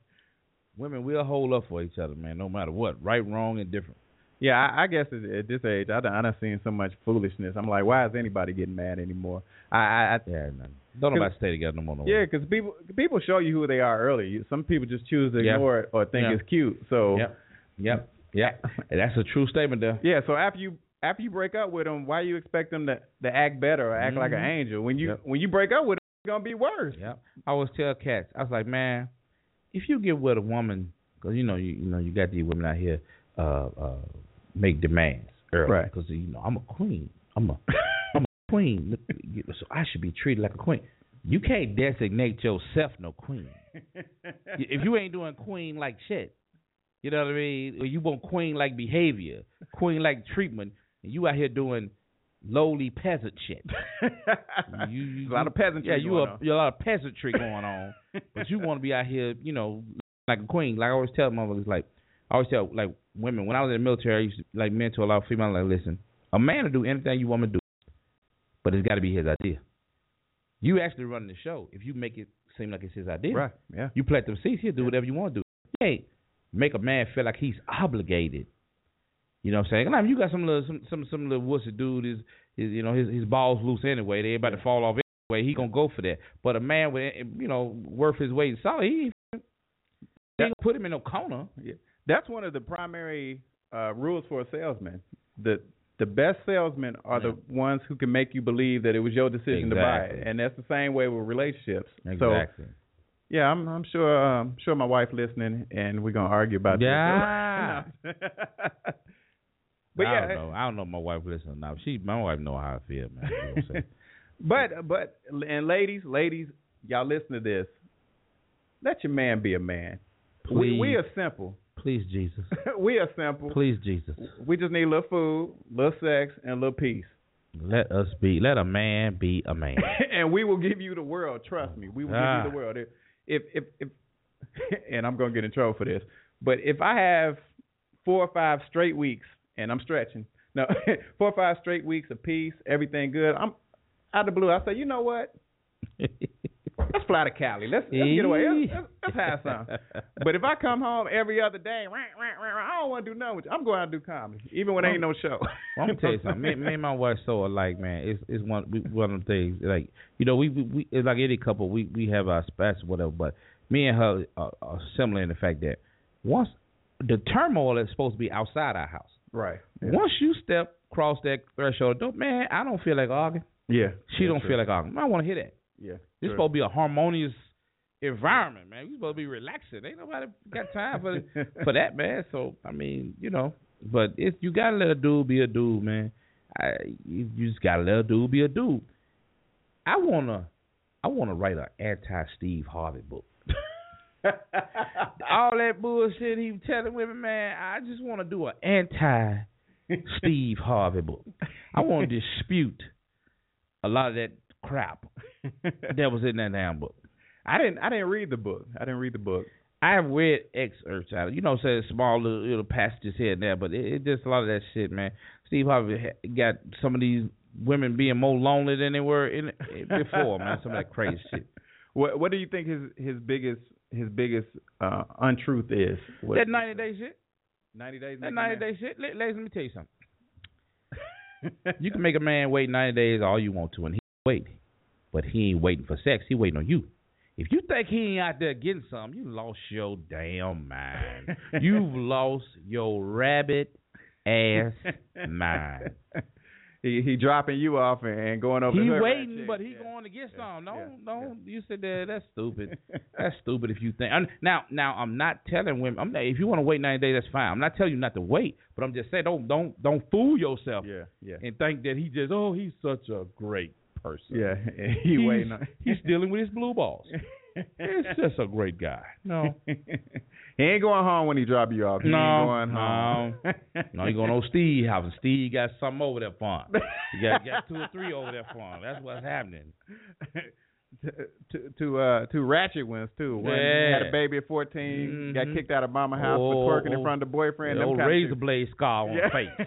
Women will hold up for each other, man, no matter what, right, wrong, and different. Yeah, I, I guess at, at this age, I done, I done seen so much foolishness. I'm like, why is anybody getting mad anymore? I, I, I Yeah, man. Don't nobody stay together no more. No yeah, more. because people people show you who they are early. You- Some people just choose to Yeah. ignore it or think Yeah. it's cute. So Yep, yep, yep. And that's a true statement there. yeah, so after you after you break up with them, why you expect them to, to act better or act like an Mhm. angel? When you Yep. when you break up with them, it's gonna be worse. Yep. I always tell cats, I was like, man, if you get with a woman, because you know, you, you know, you got these women out here uh, uh, make demands early, Right. because you know, I'm a queen, I'm a, I'm a queen, Look, so I should be treated like a queen. You can't designate yourself no queen if you ain't doing queen like shit. You know what I mean? Or you want queen like behavior, queen like treatment, and you out here doing lowly peasant shit. You, you, a lot of peasantry. yeah, you going a, on. you a lot of peasantry going on, but you want to be out here, you know, like a queen. Like I always tell motherfuckers, like I always tell like women when I was in the military, I used to like mentor a lot of females. Like, listen, a man will do anything you want him to do, but it's got to be his idea. You actually running the show. If you make it seem like it's his idea, Right. Yeah. you plant them seeds, he'll do whatever you want to do. Hey, make a man feel like he's obligated. You know what I'm saying? Now, if you got some little some some some little wussy dude is, is you know his his balls loose anyway. They about to fall off anyway. He gonna go for that. But a man with you know worth his weight in salt, he, he ain't gonna put him in no corner. Yeah. That's one of the primary uh, rules for a salesman. The the best salesmen are Yeah. the ones who can make you believe that it was your decision to buy Exactly. it, and that's the same way with relationships. Exactly. So yeah, I'm I'm sure um, sure my wife listening, and we're gonna argue about Yeah. this. But I yeah, don't know. I don't know if my wife listens now. She, my wife know how I feel, man. You know what I'm saying? But but and ladies, ladies, y'all listen to this. Let your man be a man. We Please. we are simple. Please, Jesus. We are simple. Please, Jesus. We just need a little food, a little sex, and a little peace. Let us be. Let a man be a man. And we will give you the world. Trust me, we will Ah. give you the world. If if if, if and I'm gonna get in trouble for this, but if I have four or five straight weeks, and I'm stretching, no, four or five straight weeks of peace, everything good, I'm out of the blue. I say, you know what? Let's fly to Cali. Let's, let's get away. Let's, let's, let's have some. But if I come home every other day, rah, rah, rah, rah, I don't want to do nothing with you. I'm going out to do comedy, even when there ain't no show. Well, I'm gonna tell you something. Me, me and my wife so alike, man. It's it's one we, one of the things. Like you know, we we, we it's like any couple. We we have our spots, whatever. But me and her are, are similar in the fact that once the turmoil is supposed to be outside our house. Right. Yeah. Once you step across that threshold, don't man, I don't feel like arguing. Yeah. She yeah, don't true. feel like arguing. I want to hear that. Yeah. This true. supposed to be a harmonious environment, man. We supposed to be relaxing. Ain't nobody got time for for that, man. So I mean, you know, but if you gotta let a dude be a dude, man. I you, you just gotta let a dude be a dude. I wanna I wanna write an anti Steve Harvey book. All that bullshit he was telling women, man. I just want to do an anti Steve Harvey book. I want to dispute a lot of that crap that was in that damn book. I didn't. I didn't read the book. I didn't read the book. I have read excerpts out of it. You know, say small little, little passages here and there, but it, it just a lot of that shit, man. Steve Harvey ha- got some of these women being more lonely than they were in before, man. Some of that crazy shit. What What do you think his his biggest his biggest uh, untruth is? What, That ninety day shit. ninety days. That ninety day shit. Ladies, let me tell you something. You can make a man wait ninety days all you want to, and he wait, but he ain't waiting for sex. He waiting on you. If you think he ain't out there getting something, you lost your damn mind. You've lost your rabbit ass mind. He he dropping you off and, and going over. He to her waiting, chick. but he yeah. going to get Yeah. some. No, Yeah. no. You said that. That's stupid. That's stupid. If you think I'm, now, now I'm not telling women. I'm not, if you want to wait ninety days, that's fine. I'm not telling you not to wait, but I'm just saying don't don't don't fool yourself. Yeah, yeah, And think that he just oh he's such a great person. yeah. He he's, waiting. On. he's dealing with his blue balls. It's just a great guy. No, he ain't going home when he drop you off. He no, ain't going home. no, no. You going to Steve house, and Steve got something over there for him. You got, got two or three over there for him. That's what's happening. to to uh to ratchet ones too. When Yeah. had a baby at fourteen, Mhm. got kicked out of mama house Oh, for twerking in oh, front of the boyfriend. The them old kind of razor shit. blade scar on Yeah. the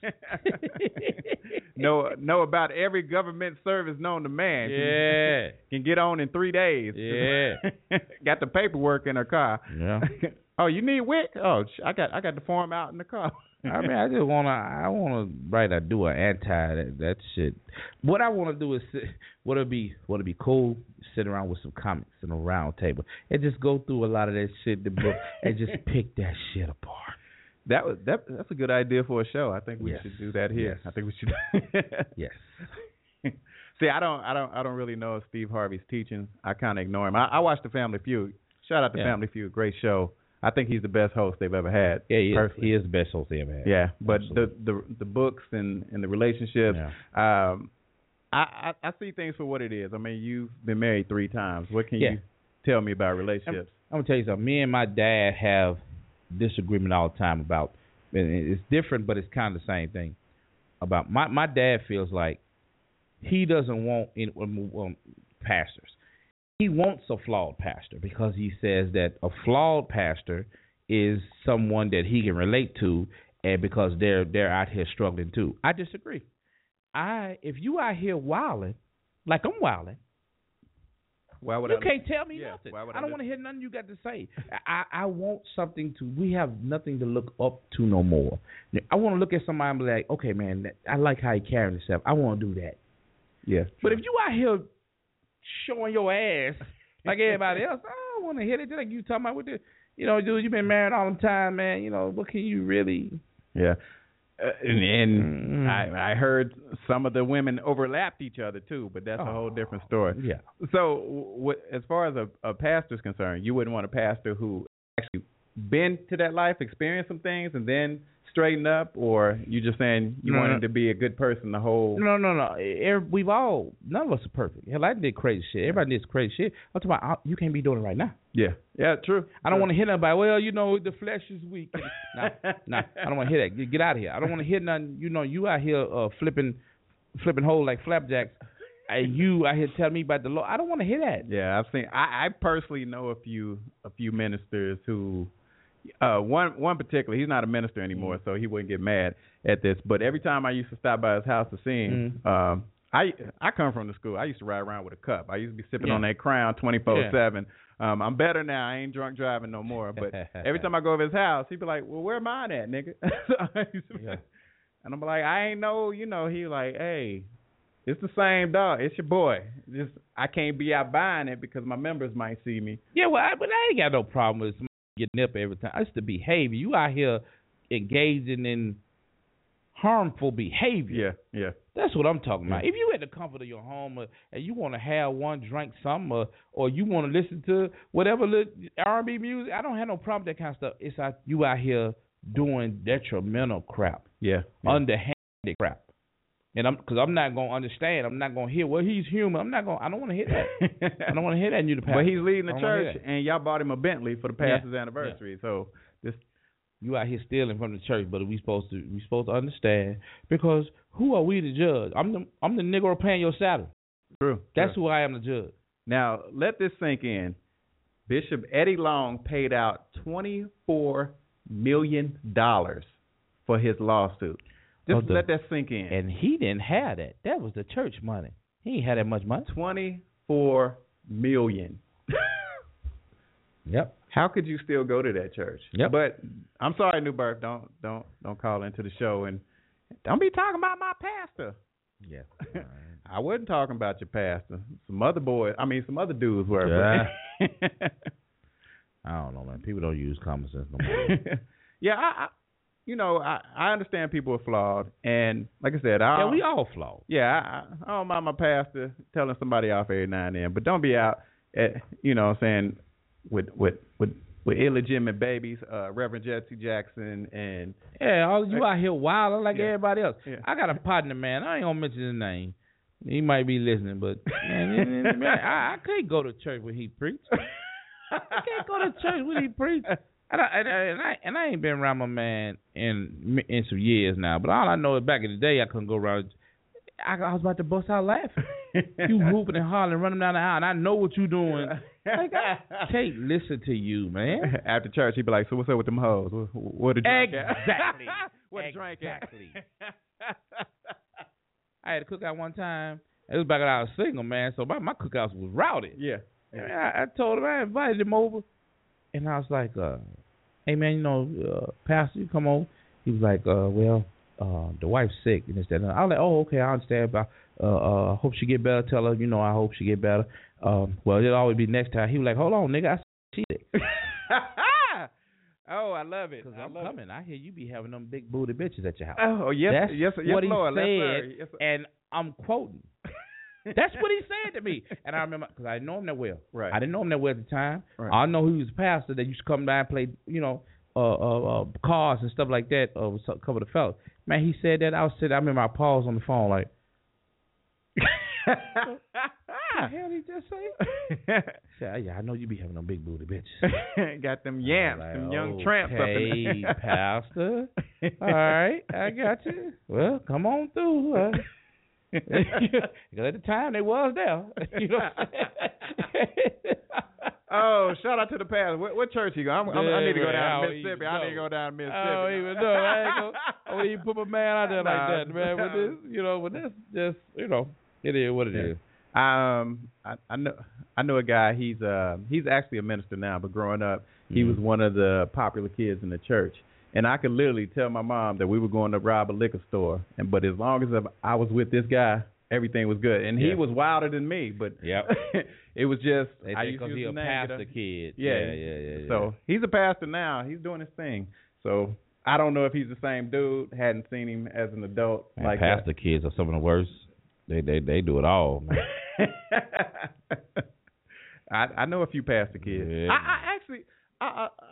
face. know know about every government service known to man. Yeah. Can get on in three days. Yeah. Got the paperwork in her car. Yeah. Oh, you need WIC? Oh, sh- I got I got the form out in the car. I mean, I just wanna, I wanna write a do an anti that, that shit. What I wanna do is, sit, would it be, would it be cool? Sit around with some comics in a round table and just go through a lot of that shit, the book, and just pick that shit apart. That was that. That's a good idea for a show. I think we Yes. should do that here. Yes. I think we should. Yes. See, I don't, I don't, I don't really know Steve Harvey's teachings. I kind of ignore him. I, I watch the Family Feud. Shout out to Yeah. Family Feud, great show. I think he's the best host they've ever had. Yeah, he is, personally. he is the best host they ever had. Yeah, but Absolutely. the, the the books and, and the relationships, Yeah. um, I, I I see things for what it is. I mean, you've been married three times. What can Yeah. you tell me about relationships? I'm gonna tell you something. Me and my dad have disagreement all the time about. And it's different, but it's kind of the same thing. About my my dad feels like he doesn't want any, um, um, pastors. He wants a flawed pastor because he says that a flawed pastor is someone that he can relate to, and because they're they're out here struggling too. I disagree. I if you out here wilding, like I'm wilding, Why would you I? can't tell me yeah, nothing. why would I I don't listen? want to hear nothing you got to say. I, I want something to. We have nothing to look up to no more. I want to look at somebody and be like, okay, man, that, I like how he carrying himself. I want to do that. Yeah, But if you out here showing your ass like everybody else, I don't want to hear it. Just like you talking about with the, you know, dude, you've been married all the time, man. You know, what can you really? yeah. Uh, and and Mm. I, I heard some of the women overlapped each other too, but that's a whole different story. Yeah. So, what, as far as a, a pastor's concerned, you wouldn't want a pastor who actually been to that life, experienced some things, and then straighten up, or you just saying you No, want no. him to be a good person the whole? No, no, no. Every, we've all, none of us are perfect. Hell, I did crazy shit. Everybody did crazy shit. I'm talking about, you can't be doing it right now. Yeah, yeah, true. I don't true. want to hear nothing about, well, you know, the flesh is weak. Nah, nah, I don't want to hear that. Get, get out of here. I don't want to hear nothing. You know, you out here uh, flipping, flipping holes like flapjacks, and you out here telling me about the law. I don't want to hear that. Yeah, I've seen. I, I personally know a few, a few ministers who. Uh, one one particular, he's not a minister anymore, so he wouldn't get mad at this. But every time I used to stop by his house to see him, Mm. um, I I come from the school. I used to ride around with a cup. I used to be sipping Yeah. on that Crown twenty-four seven. Um, I'm better now. I ain't drunk driving no more. But every time I go over his house, he'd be like, "Well, where mine at, nigga?" So I used to- Yeah. And I'm like, "I ain't know." You know, he like, "Hey, it's the same dog. It's your boy. Just I can't be out buying it because my members might see me." Yeah, well, I, but I ain't got no problem with somebody getting up every time. It's the behavior. You out here engaging in harmful behavior. Yeah, yeah. That's what I'm talking about. Yeah. If you at the comfort of your home uh, and you want to have one drink, something, uh, or you want to listen to whatever li- R and B music, I don't have no problem with that kind of stuff. It's like you out here doing detrimental crap, Yeah. yeah. underhanded crap. And I'm, cause I'm not gonna understand. I'm not gonna hear. Well, he's human. I'm not gonna. I don't want to hear that. I don't want to hear that. And you the pastor. But he's leading the I don't wanna hear church, that. and y'all bought him a Bentley for the Yeah. pastor's anniversary. So this, You out here stealing from the church, but we supposed to we supposed to understand, because who are we to judge? I'm the I'm the Negro paying your salary. true. That's true. who I am to judge. Now let this sink in. Bishop Eddie Long paid out twenty-four million dollars for his lawsuit. Just Oh, the- let that sink in. And he didn't have that. That was the church money. He ain't had that much money. twenty-four million. Yep. How could you still go to that church? Yep. But I'm sorry, New Birth. Don't don't don't call into the show and don't be talking about my pastor. Yeah. I wasn't talking about your pastor. Some other boys. I mean, some other dudes were. Yeah. but- I don't know, man. People don't use common sense no more. yeah, I, I, you know, I, I understand people are flawed, and like I said, I Yeah, we all flawed. yeah, I, I don't mind my pastor telling somebody off every now and then, but don't be out at, you know, what I'm saying with with with with illegitimate babies, uh, Reverend Jesse Jackson, and Yeah, all you out here wilding like Yeah. everybody else. Yeah. I got a partner, man. I ain't gonna mention his name. He might be listening, but man, man I, I can't go to church when he preach. I can't go to church when he preach. And I, and, I, and, I, and I ain't been around my man in in some years now. But all I know is back in the day, I couldn't go around. I, I was about to bust out laughing. You whooping and hollering, running down the aisle, and I know what you doing. Like, I can't listen to you, man. After church, he'd be like, "So what's up with them hoes? What, what did drink at?" Exactly. What did drink at? Exactly. I had a cookout one time. It was back when I was single, man. So my, my cookouts was rowdy. Yeah. And I, I told him, I invited him over. And I was like, uh, hey, man, you know, uh, Pastor, you come over. He was like, uh, well, uh, the wife's sick. And this, that, and that. I was like, oh, okay, I understand. But uh, uh, hope she get better. Tell her, you know, I hope she get better. Um, well, it'll always be next time. He was like, hold on, nigga. I said she sick. Oh, I love it. Because I I'm love coming. I hear you be having them big booty bitches at your house. It. Oh, yes, That's yes, yes, what he Lord. said, Yes, sir. Yes, sir. and I'm quoting. That's what he said to me. And I remember, because I didn't know him that well. Right. I didn't know him that well at the time. Right. I know he was a pastor that used to come down and play, you know, uh, uh, uh, cards and stuff like that uh, with a couple of the fellas. Man, he said that. I was sitting, I remember I paused on the phone like, what the hell did he just say? Said, yeah, I know you be having them big booty bitches. Got them yamps, Like, them young tramps up in okay, there. pastor. All right, I got you. Well, come on through. Uh, because at the time they was there. You know what I'm saying? Oh, shout out to the pastor. What, what church you go? I'm, I'm, I need to go down to Yeah, Mississippi. man, I need to go down to Mississippi. I don't even know. I ain't gonna, I wouldn't even put my man out there like Nah. that, man. But this, you know, but this just, you know, it is what it is. Um, I, I know I know a guy. He's uh he's actually a minister now, but growing up, he Mhm. was one of the popular kids in the church. And I could literally tell my mom that we were going to rob a liquor store, and but as long as I was with this guy, everything was good. And he Yeah. was wilder than me, but Yep. it was just They I think used to 'cause use he his a name, pastor you know? kid. Yeah, Yeah, yeah, yeah. yeah. So he's a pastor now. He's doing his thing. So I don't know if he's the same dude. Hadn't seen him as an adult. Man, like pastor kids are some of the worst. They they they do it all, man. I I know a few pastor kids. Yeah. I, I actually I, I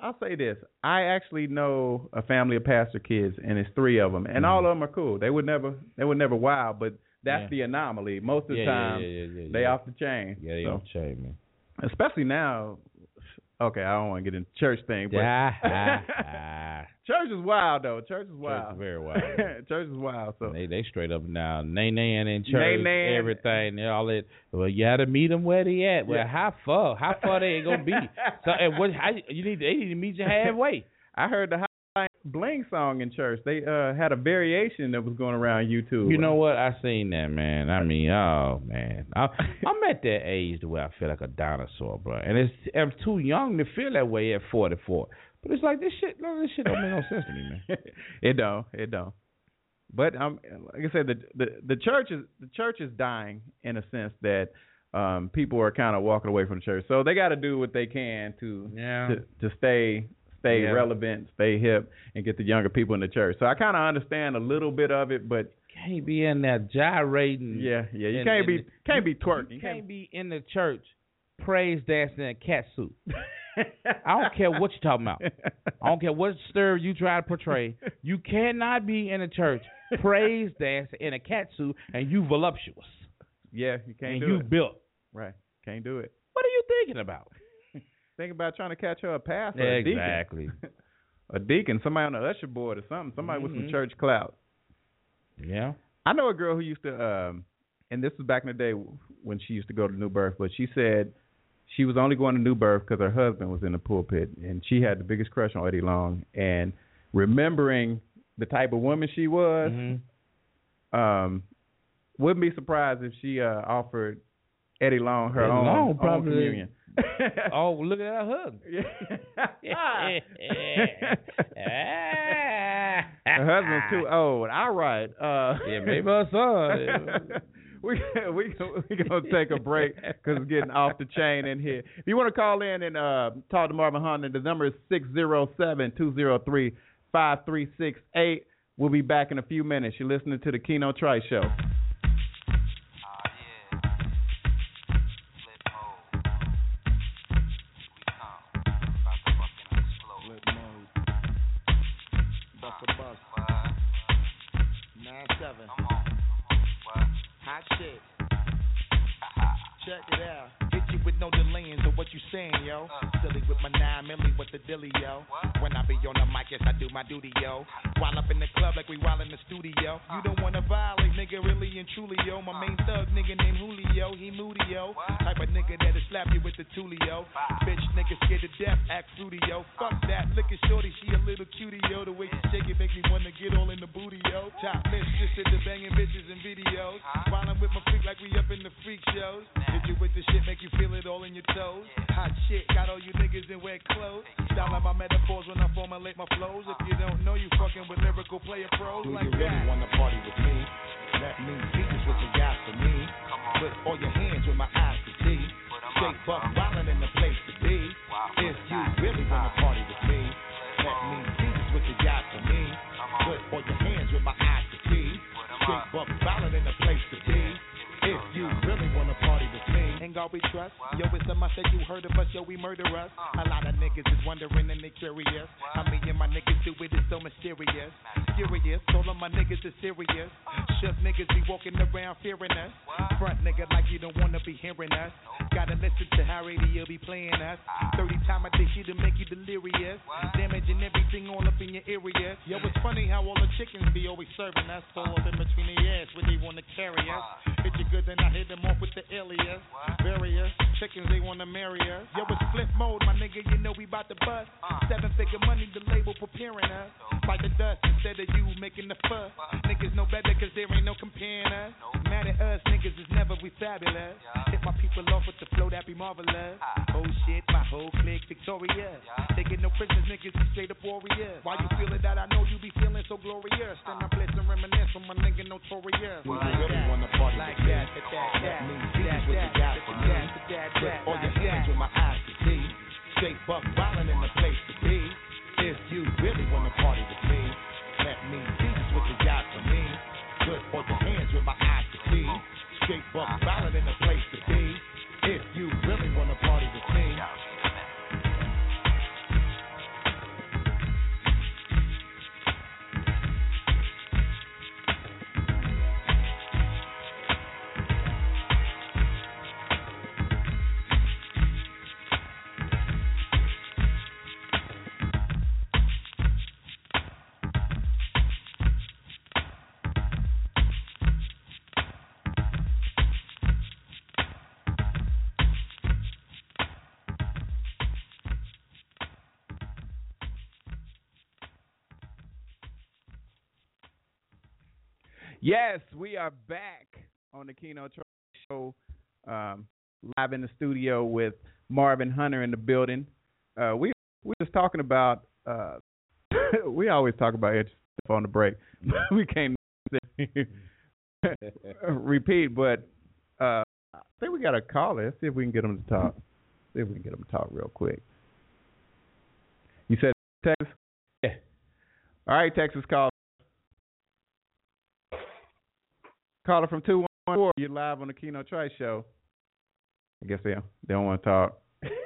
I'll say this. I actually know a family of pastor kids, and it's three of them, and mm-hmm. all of them are cool. They would never, they would never wild, but that's yeah. the anomaly. Most of the yeah, time, yeah, yeah, yeah, yeah, they yeah. off the chain. Yeah, they so, off the chain, man. Especially now. Okay, I don't want to get into church thing, but church is wild though. Church is wild. Church is very wild. Church is wild. So they they straight up now nay-naying in church, nay-naying. everything, all that. Well, you had to meet them where they at. Well, yeah. how far? How far they ain't gonna be? So, and what? How, you need they need to meet you halfway. I heard the Bling song in church. They uh, had a variation that was going around YouTube. You know what? I seen that, man. I mean, oh man, I, I'm at that age to where I feel like a dinosaur, bro. And it's I'm too young to feel that way at forty-four. But it's like this shit. No, this shit don't make no sense to me, man. It don't. It don't. But um, like I said, the, the the church is the church is dying in a sense that um, people are kind of walking away from the church. So they got to do what they can to yeah. to, to stay. Stay yeah. relevant, stay hip, and get the younger people in the church. So I kind of understand a little bit of it, but can't be in there gyrating. Yeah, yeah, you in, can't in be the, can't be twerking. You can't be in the church praise dancing in a cat suit. I don't care what you're talking about. I don't care what stir you try to portray. You cannot be in a church praise dancing in a cat suit and you voluptuous. Yeah, you can't and do you it. And you built. Right, can't do it. What are you thinking about? Think about trying to catch her a pastor, yeah, or a deacon. Exactly. A deacon, somebody on the usher board or something, somebody mm-hmm. with some church clout. Yeah. I know a girl who used to, um, and this was back in the day when she used to go to New Birth, but she said she was only going to New Birth because her husband was in the pulpit, and she had the biggest crush on Eddie Long. And remembering the type of woman she was, mm-hmm. um, wouldn't be surprised if she uh, offered Eddie Long her Eddie own, Long probably, own communion. Oh, look at that hug. Her husband's too old. All right. Uh, yeah, maybe her son. we we we gonna take a break because it's getting off the chain in here. If you want to call in and uh, talk to Marvin Hunter, the number is six zero seven, two zero three, five three six eight. We'll be back in a few minutes. You're listening to the Keno Trice Show. Check it out. Hit you with no delaying to what you saying, yo. Silly with my nine milli with the dilly, yo. When I be on the mic, yes, I do my duty, yo. While up in the club like we while in the studio. You don't wanna violate, nigga, really and truly, yo. My main thug, nigga named Julio, he moody, yo. Type of nigga that'll slap you with the tulio. Bitch, nigga scared to death, act fruity, yo. Fuck that, look at shorty, she a little cutie, yo. The way she shake it make me wanna get all in the booty, yo. Top mistress at the banging bitches and videos. While I'm with my freak like we up in the freak shows. Hit you with the shit, make you feel it all in your toes. Hot shit, got all you niggas in wet clothes. Style like my metaphors when I formulate my flows. If you don't know, you fucking with lyrical player pros. Do like you really that. Wanna party with me? Let me see just what you got for me. Put all your hands with my eyes to see. Straight buck wildin' in the place to be. If you really wanna party with me, let me see just what you got for me. Put all your hands with my eyes to see. Straight buck wildin' in the place to be. If you really wanna party with me, ain't God we trust. Yo, it's them I said you heard of us, yo, we murder us. A lot of niggas is wondering and they curious. How me and my niggas do it is so mysterious. Curious, all of my niggas is serious. Shook niggas be walking around fearing us. Front nigga like you don't wanna be hearing us. Gotta listen to how radio be playing us. thirty time I think you to make you delirious. Damaging everything all up in your area. Yo, it's funny how all the chickens be always serving us. All up in between the ass when they wanna carry us. Hit you good, then I hit them off with the alias. Various chickens, they wanna marry us. Yo, it's flip mode, my nigga, you know we bout to bust. Seven figure money, the label preparing us. Fight the dust instead of you making the fuss. Niggas know better cause there ain't no comparing us. Mad at us, niggas is never we fabulous. Hit my people off with the flow that be marvelous. Oh shit, my whole clique victorious. Taking no prisoners, niggas is straight up warriors. Why you feeling that? I know you be feeling so glorious. Then I bless and reminisce on my nigga Notorious. Do you really wanna party like that, that, that, that, me see what you got for me. Put all your hands with my eyes to see. Straight buck wildin' in the place to be. If you really wanna party with me, let me see what you got for me. Put all your hands with my eyes to see. Straight buck wildin' in the place to be. If you really wanna party with me. Yes, we are back on the Keno Troy Show, um, live in the studio with Marvin Hunter in the building. Uh, we we was talking about. Uh, we always talk about interesting stuff on the break. We can't repeat, but uh, I think we got a caller. Let's see if we can get him to talk. See if we can get him to talk real quick. You said Texas? Yeah. All right, Texas call. Caller from two one four. You're live on the Keno Troy Show. I guess they, they don't want to talk.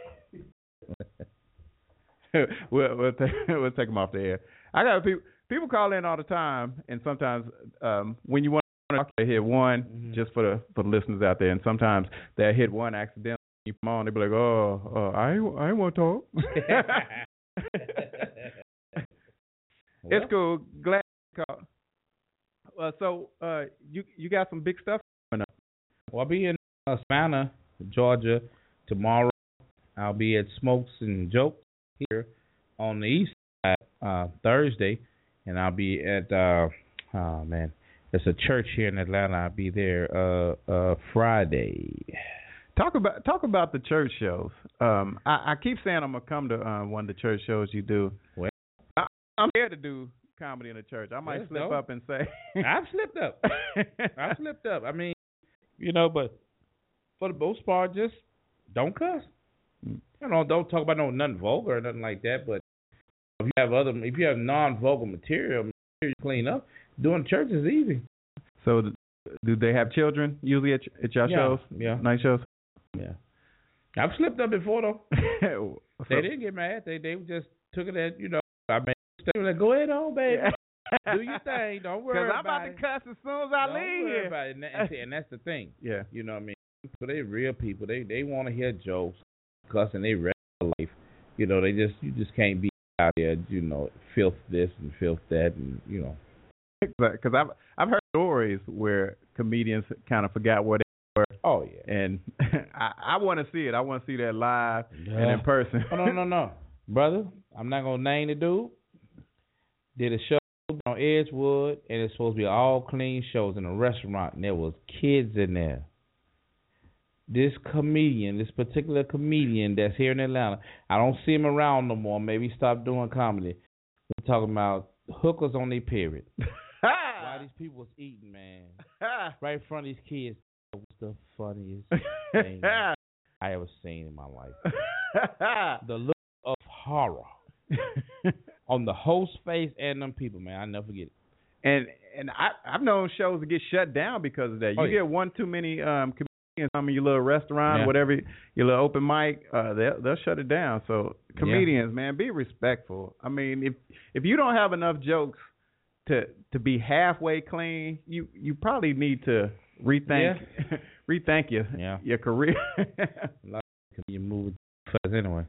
we'll, we'll, take, we'll take them off the air. I got people, people call in all the time, and sometimes um, when you want to talk, they hit one, mm-hmm. just for the for the listeners out there, and sometimes they hit one accidentally. You come on, they be like, "Oh, uh, I ain't, I ain't want to talk." It's cool. Glad you called. Uh, so uh, you you got some big stuff coming up. Well, I'll be in uh, Savannah, Georgia tomorrow. I'll be at Smokes and Jokes here on the east side uh, Thursday, and I'll be at uh, oh man, there's a church here in Atlanta. I'll be there uh, uh, Friday. Talk about talk about the church shows. Um, I, I keep saying I'm gonna come to uh, one of the church shows you do. Well, I, I'm here to do comedy in the church. I might slip dope. up and say I've slipped up. I've slipped up. I mean, you know, but for the most part, just don't cuss. You know, don't talk about no nothing vulgar or nothing like that. But if you have other, if you have non-vulgar material, material you clean up, doing church is easy. So, do they have children usually at, at your yeah. shows? Yeah, night shows. Yeah, I've slipped up before though. so, they didn't get mad. They they just took it as, you know. I mean, they were like, go ahead on, baby. Do your thing. Don't worry about it. Because I'm about to cuss as soon as I Don't leave worry here. About it. And, that, and that's the thing. Yeah. You know what I mean? So they real people. They they want to hear jokes, cussing. They regular life. You know, they just you just can't be out there. You know, filth this and filth that, and you know. Because I've I've heard stories where comedians kind of forgot where they were. Oh yeah. And I, I want to see it. I want to see that live yeah. and in person. Oh, no, no, no, brother. I'm not gonna name the dude. Did a show on Edgewood, and it's supposed to be all clean shows in a restaurant, and there was kids in there. This comedian, this particular comedian that's here in Atlanta, I don't see him around no more. Maybe stop doing comedy. We're talking about hookers on their period. While these people was eating, man, right in front of these kids. That was the funniest thing I ever seen in my life. The look of horror on the host face and them people, man, I never forget it. And and I I've known shows to get shut down because of that. You oh, get yeah. one too many um comedians in your little restaurant, yeah. whatever, your little open mic, uh, they'll they'll shut it down. So comedians, yeah. man, be respectful. I mean, if if you don't have enough jokes to to be halfway clean, you you probably need to rethink yeah. rethink your yeah. your career. You move fast anyway.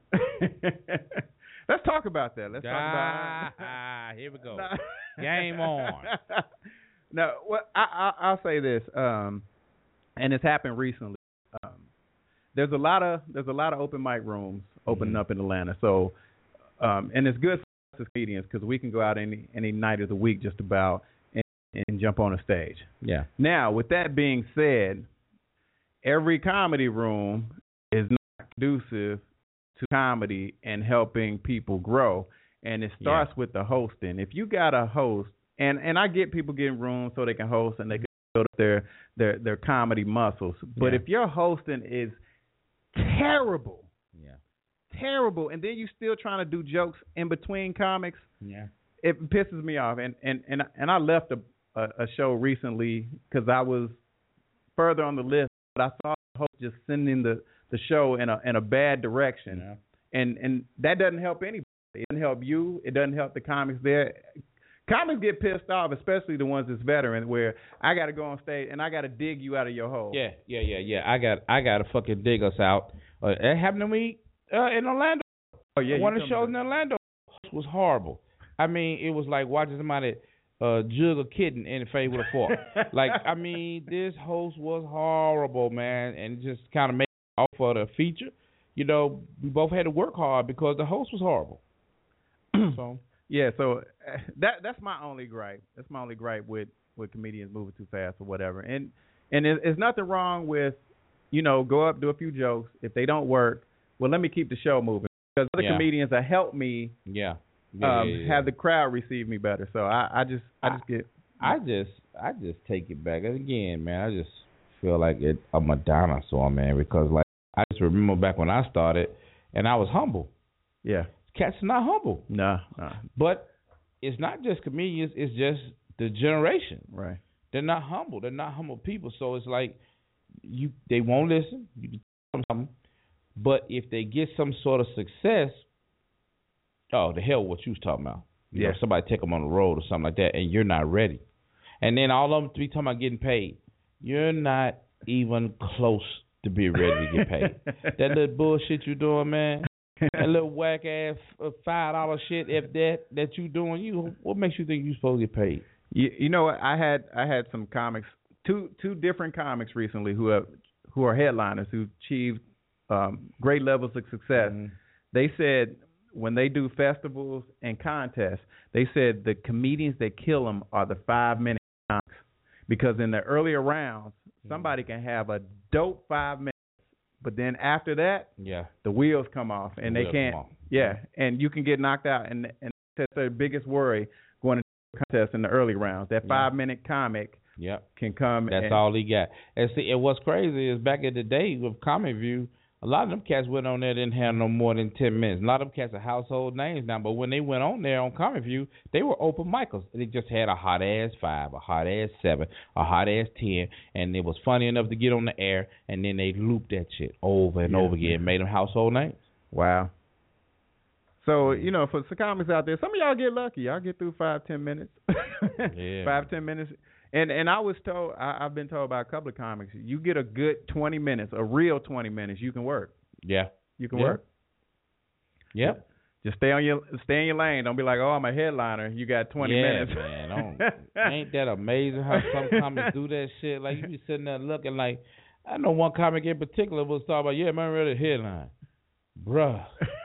Let's talk about that. Let's ah, talk about. Ah, here we go. Game on. No, well, I, I, I'll say this, um, and it's happened recently. Um, there's a lot of there's a lot of open mic rooms opening mm-hmm. up in Atlanta. So, um, and it's good for us as comedians because we can go out any any night of the week just about and, and jump on a stage. Yeah. Now, with that being said, every comedy room is not conducive to comedy and helping people grow, and it starts yeah. with the hosting. If you got a host, and and I get people getting rooms so they can host and they can build up their their their comedy muscles, but yeah. if your hosting is terrible, yeah, terrible, and then you still trying to do jokes in between comics, yeah, it pisses me off. And and and, and I left a a, a show recently because I was further on the list, but I saw the host just sending the the show in a in a bad direction, yeah. and and that doesn't help anybody. It doesn't help you. It doesn't help the comics there. Comics get pissed off, especially the ones that's veteran, where I got to go on stage and I got to dig you out of your hole. Yeah, yeah, yeah, yeah. I got I got to fucking dig us out. Uh, it happened to me uh, in Orlando. Oh yeah, one of the shows in Orlando was horrible. I mean, it was like watching somebody uh, jug a kitten in the face with a fork. Like, I mean, this host was horrible, man, and it just kind of made off for the feature. You know, we both had to work hard because the host was horrible. So yeah, so uh, that that's my only gripe. That's my only gripe with with comedians moving too fast or whatever. And and it, there's nothing wrong with, you know, go up, do a few jokes. If they don't work, well, let me keep the show moving. Because other yeah. comedians have helped me yeah. Yeah, um, yeah, yeah. have the crowd receive me better. So I, I just I just get I just I just take it back. And again, man, I just feel like it, I'm a dinosaur, man, because like I just remember back when I started and I was humble. Yeah. Cats are not humble. No, no. But it's not just comedians, it's just the generation. Right. They're not humble. They're not humble people. So it's like you they won't listen. You can tell them something. But if they get some sort of success, oh, the hell what you was talking about. You yeah. know, somebody take them on the road or something like that, and you're not ready. And then all of them be talking about getting paid. You're not even close to being ready to get paid. That little bullshit you doing, man, that little whack ass five dollar shit, if that that you doing, you what makes you think you supposed to get paid? You, you know what? I had I had some comics, two two different comics recently who have who are headliners who achieved um, great levels of success. Mm-hmm. They said when they do festivals and contests, they said the comedians that kill them are the five minute comics, because in the earlier rounds somebody can have a dope five minutes, but then after that, yeah, the wheels come off and the they can't. Yeah, and you can get knocked out, and and that's their biggest worry going into the contest in the early rounds. That five yeah. minute comic. Yep. Can come. That's and, all he got. And see, and what's crazy is back in the day with Comic View, a lot of them cats went on there didn't have no more than ten minutes. A lot of them cats are household names now, but when they went on there on Comic View, they were open micers. They just had a hot ass five, a hot ass seven, a hot ass ten, and it was funny enough to get on the air, and then they looped that shit over and yeah. over again, made them household names. Wow. So, you know, for some comics out there, some of y'all get lucky. Y'all get through five, ten minutes. yeah. Five, ten minutes. And and I was told, I, I've been told by a couple of comics, you get a good twenty minutes, a real twenty minutes, you can work. Yeah. You can yeah. work. Yeah. Just stay on your stay in your lane. Don't be like, oh, I'm a headliner. You got twenty yeah, minutes. Man. Don't, ain't that amazing how some comics do that shit? Like, you be sitting there looking like, I know one comic in particular was talking about, yeah, man, ready to headline. Bruh.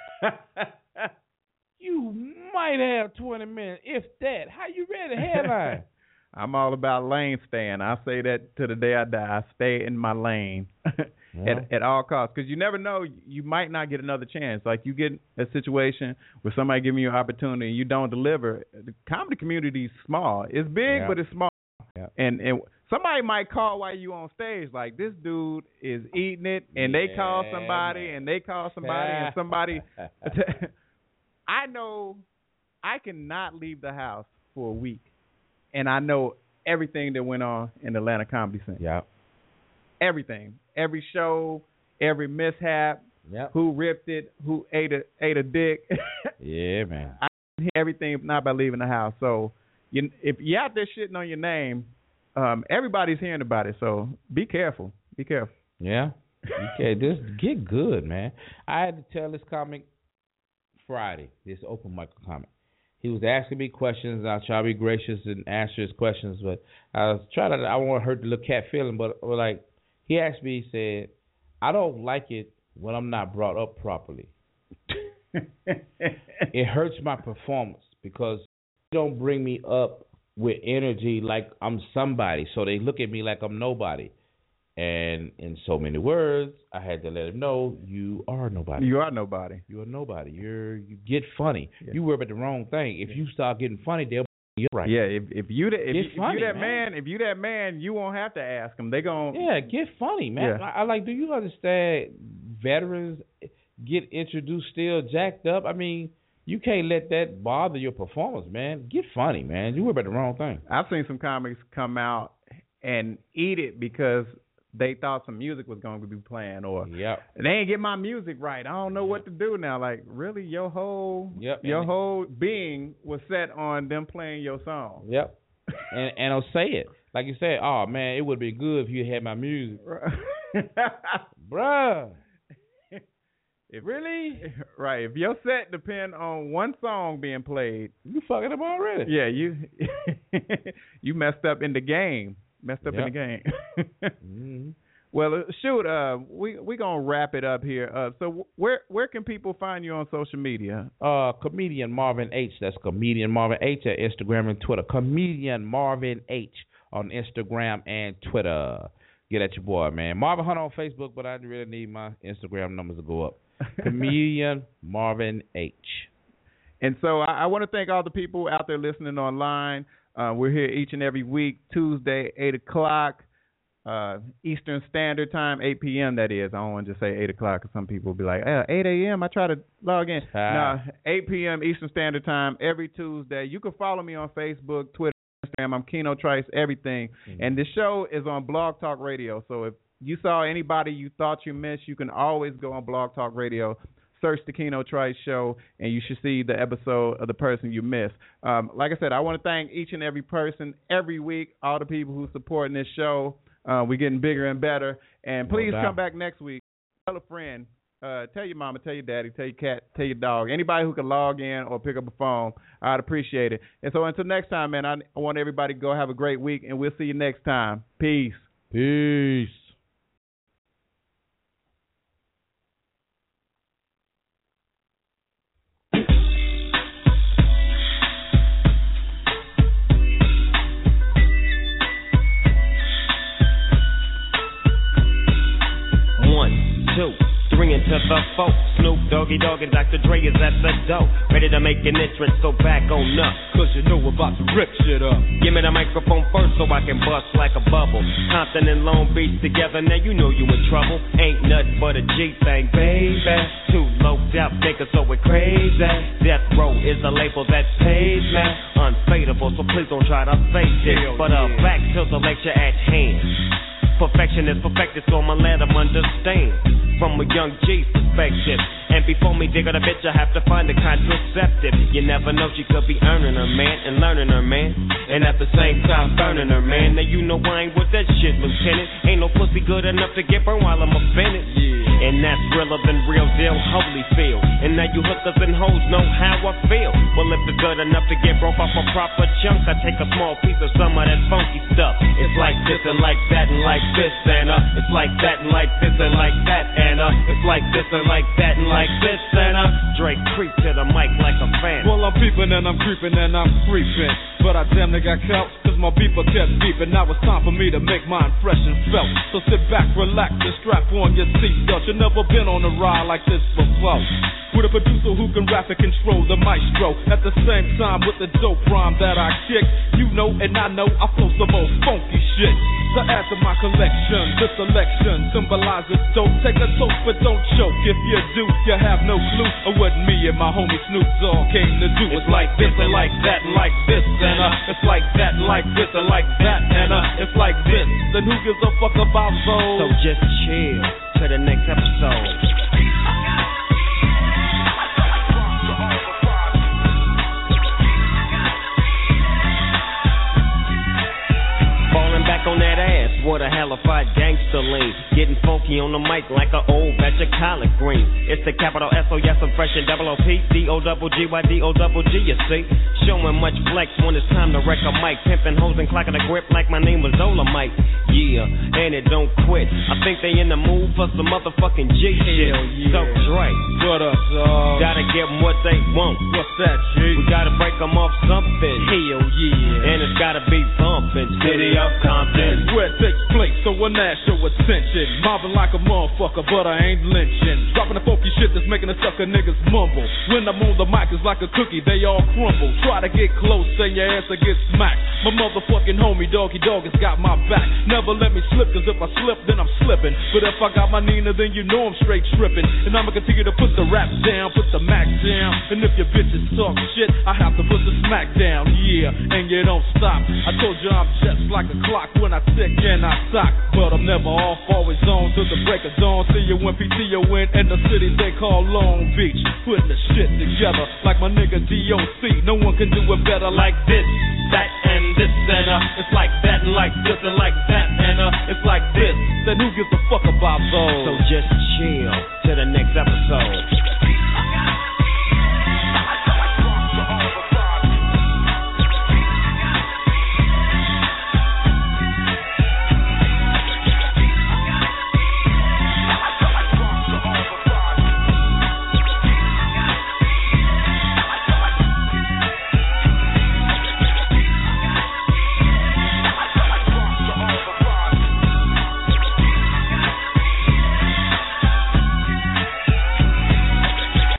You might have twenty minutes, if that. How you ready to headline? I'm all about lane staying. I say that to the day I die. I stay in my lane yeah. at, at all costs, because you never know. You might not get another chance. Like, you get a situation where somebody giving you an opportunity and you don't deliver. The comedy community is small. It's big, yeah. but it's small. Yeah. And and somebody might call while you on stage, like, this dude is eating it, and yeah, they call somebody, man. and they call somebody, and somebody. I know I cannot leave the house for a week, and I know everything that went on in the Atlanta comedy scene. Yeah, everything, every show, every mishap, yep. who ripped it, who ate a ate a dick. yeah, man. I hear everything not by leaving the house. So, you, if you're out there shitting on your name, um, everybody's hearing about it. So be careful. Be careful. Yeah. Okay, this get good, man. I had to tell this comic Friday, this open mic comic. He was asking me questions, and I try to be gracious and answer his questions, but I was trying to, I want to hurt the little cat feeling, but like, he asked me, he said, I don't like it when I'm not brought up properly. It hurts my performance because they don't bring me up with energy like I'm somebody, so they look at me like I'm nobody. And in so many words, I had to let him know, you are nobody. You are nobody. You are nobody. You're you get funny. Yeah. You worry about the wrong thing. If you start getting funny, they'll be right. Yeah, if if you the, if, if funny, you that man. man, if you that man, you won't have to ask them. They gon' yeah, get funny, man. Yeah. I, I like. Do you understand? Veterans get introduced still jacked up. I mean, you can't let that bother your performance, man. Get funny, man. You worry about the wrong thing. I've seen some comics come out and eat it because they thought some music was going to be playing, or yep. they ain't get my music right. I don't know yep. what to do now. Like, really, your whole yep. your and whole being was set on them playing your song. Yep. and and I'll say it like you said. Oh man, it would be good if you had my music, bruh. If, really? Right. If your set depend on one song being played, you fucking up already. Yeah, you you messed up in the game. Messed up yep. in the game. mm-hmm. Well, uh, shoot, uh, we we gonna wrap it up here. Uh, so where where can people find you on social media? Uh, comedian Marvin H. That's comedian Marvin H. at Instagram and Twitter. Comedian Marvin H. on Instagram and Twitter. Get at your boy, man. Marvin Hunt on Facebook, but I really need my Instagram numbers to go up. Chameleon Marvin H. And so I, I want to thank all the people out there listening online. Uh, we're here each and every week, Tuesday, eight o'clock. Uh, Eastern Standard Time, eight p.m. that is. I don't want to just say eight o'clock because some people will be like, eh, eight a.m. I try to log in. Ah. No, eight p.m. Eastern Standard Time every Tuesday. You can follow me on Facebook, Twitter, Instagram. I'm Keno Trice, everything. Mm-hmm. And the show is on Blog Talk Radio. So if you saw anybody you thought you missed, you can always go on Blog Talk Radio, search the Keno Trice Show, and you should see the episode of the person you missed. Um, like I said, I want to thank each and every person every week, all the people who supporting this show. Uh, we're getting bigger and better. And please no come back next week. Tell a friend. Uh, tell your mama, tell your daddy, tell your cat, tell your dog. Anybody who can log in or pick up a phone, I'd appreciate it. And so until next time, man, I, I want everybody to go have a great week, and we'll see you next time. Peace. Peace. To the folks, Snoop Doggy Dogg and Doctor Dre is at the door, ready to make an entrance, so back on up, cause you know we're about to rip shit up. Give me the microphone first so I can bust like a bubble. Compton and Long Beach together, now you know you in trouble. Ain't nothing but a G thing, baby. Too low out niggas, so we're crazy. Death Row is a label that pays me. Unfadable, so please don't try to fake it. But uh, back to the lecture at hand. Perfection is perfected, so I'ma let them understand. From a young G perspective. And before me dig on a bitch, I have to find a contraceptive. You never know, she could be earning her man and learning her man, and at the same time burning her man. Now you know I ain't with that shit, Lieutenant. Ain't no pussy good enough to get burned while I'm offended. Yeah. And that's realer than real deal, Holyfield. And now you hookers and hoes know how I feel. Well, if it's good enough to get broke off a proper chunk, I take a small piece of some of that funky stuff. It's like this and like that and like this and uh, it's like that and like this and like that and uh, it's like this and like that and like this and uh, Drake creep to the mic like a fan. Well, I'm peeping and I'm creeping and I'm creeping, but I damn near got caught cause my beeper kept beeping. Now it's time for me to make my impression felt. So sit back, relax, and strap on your seatbelt. You've never been on a ride like this before, with a producer who can rap and control the maestro. At the same time with the dope rhyme that I kick, you know and I know I flow some old funky shit. To add to my collection, this selection symbolizes dope. Take a toast but don't choke. If you do, you have no clue of what me and my homie Snoop Dogg came to do. It's like this and like that and like this and uh, it's like that and like this and like that and uh, it's like this. Then who gives a fuck about those? So just chill to the next episode. Back on that ass, what a hellified gangster lean. Getting funky on the mic like an old batch of collard greens. It's the capital S O, yes, I'm fresh and double O P. D O double G Y D O double G, you see. Showing much flex when it's time to wreck a mic. Pimping hoes and clocking a grip like my name was Dolomite. Yeah, and it don't quit. I think they in the mood for some motherfucking G shit. Yeah. So Dre, what up, dog? Gotta give them what they want. What's that, G? We gotta break them off something. Hell yeah. And it's gotta be bumping. City of Compton. Where it takes place, so when I show attention. Mobbing like a motherfucker, but I ain't lynching. Dropping the funky shit that's making the sucker niggas mumble. When I'm on the mic, it's like a cookie, they all crumble. Try to get close, and your ass will get smacked. My motherfucking homie, Doggy Dogg, has got my back. Never let me slip, cause if I slip, then I'm slipping. But if I got my Nina, then you know I'm straight tripping. And I'ma continue to put the rap down, put the Mac down. And if your bitches talk shit, I have to put the smack down. Yeah, and you don't stop. I told you I'm just like a clock when I tick and I sock. But I'm never off, always on till the break of dawn. See you when P T O in, in the city they call Long Beach. Putting the shit together like my nigga D O C. No one can do it better like this, that, and this, and uh. It's like that and like this and like that, and uh. It's like this. Then who gives a fuck about those? So just chill to the next episode.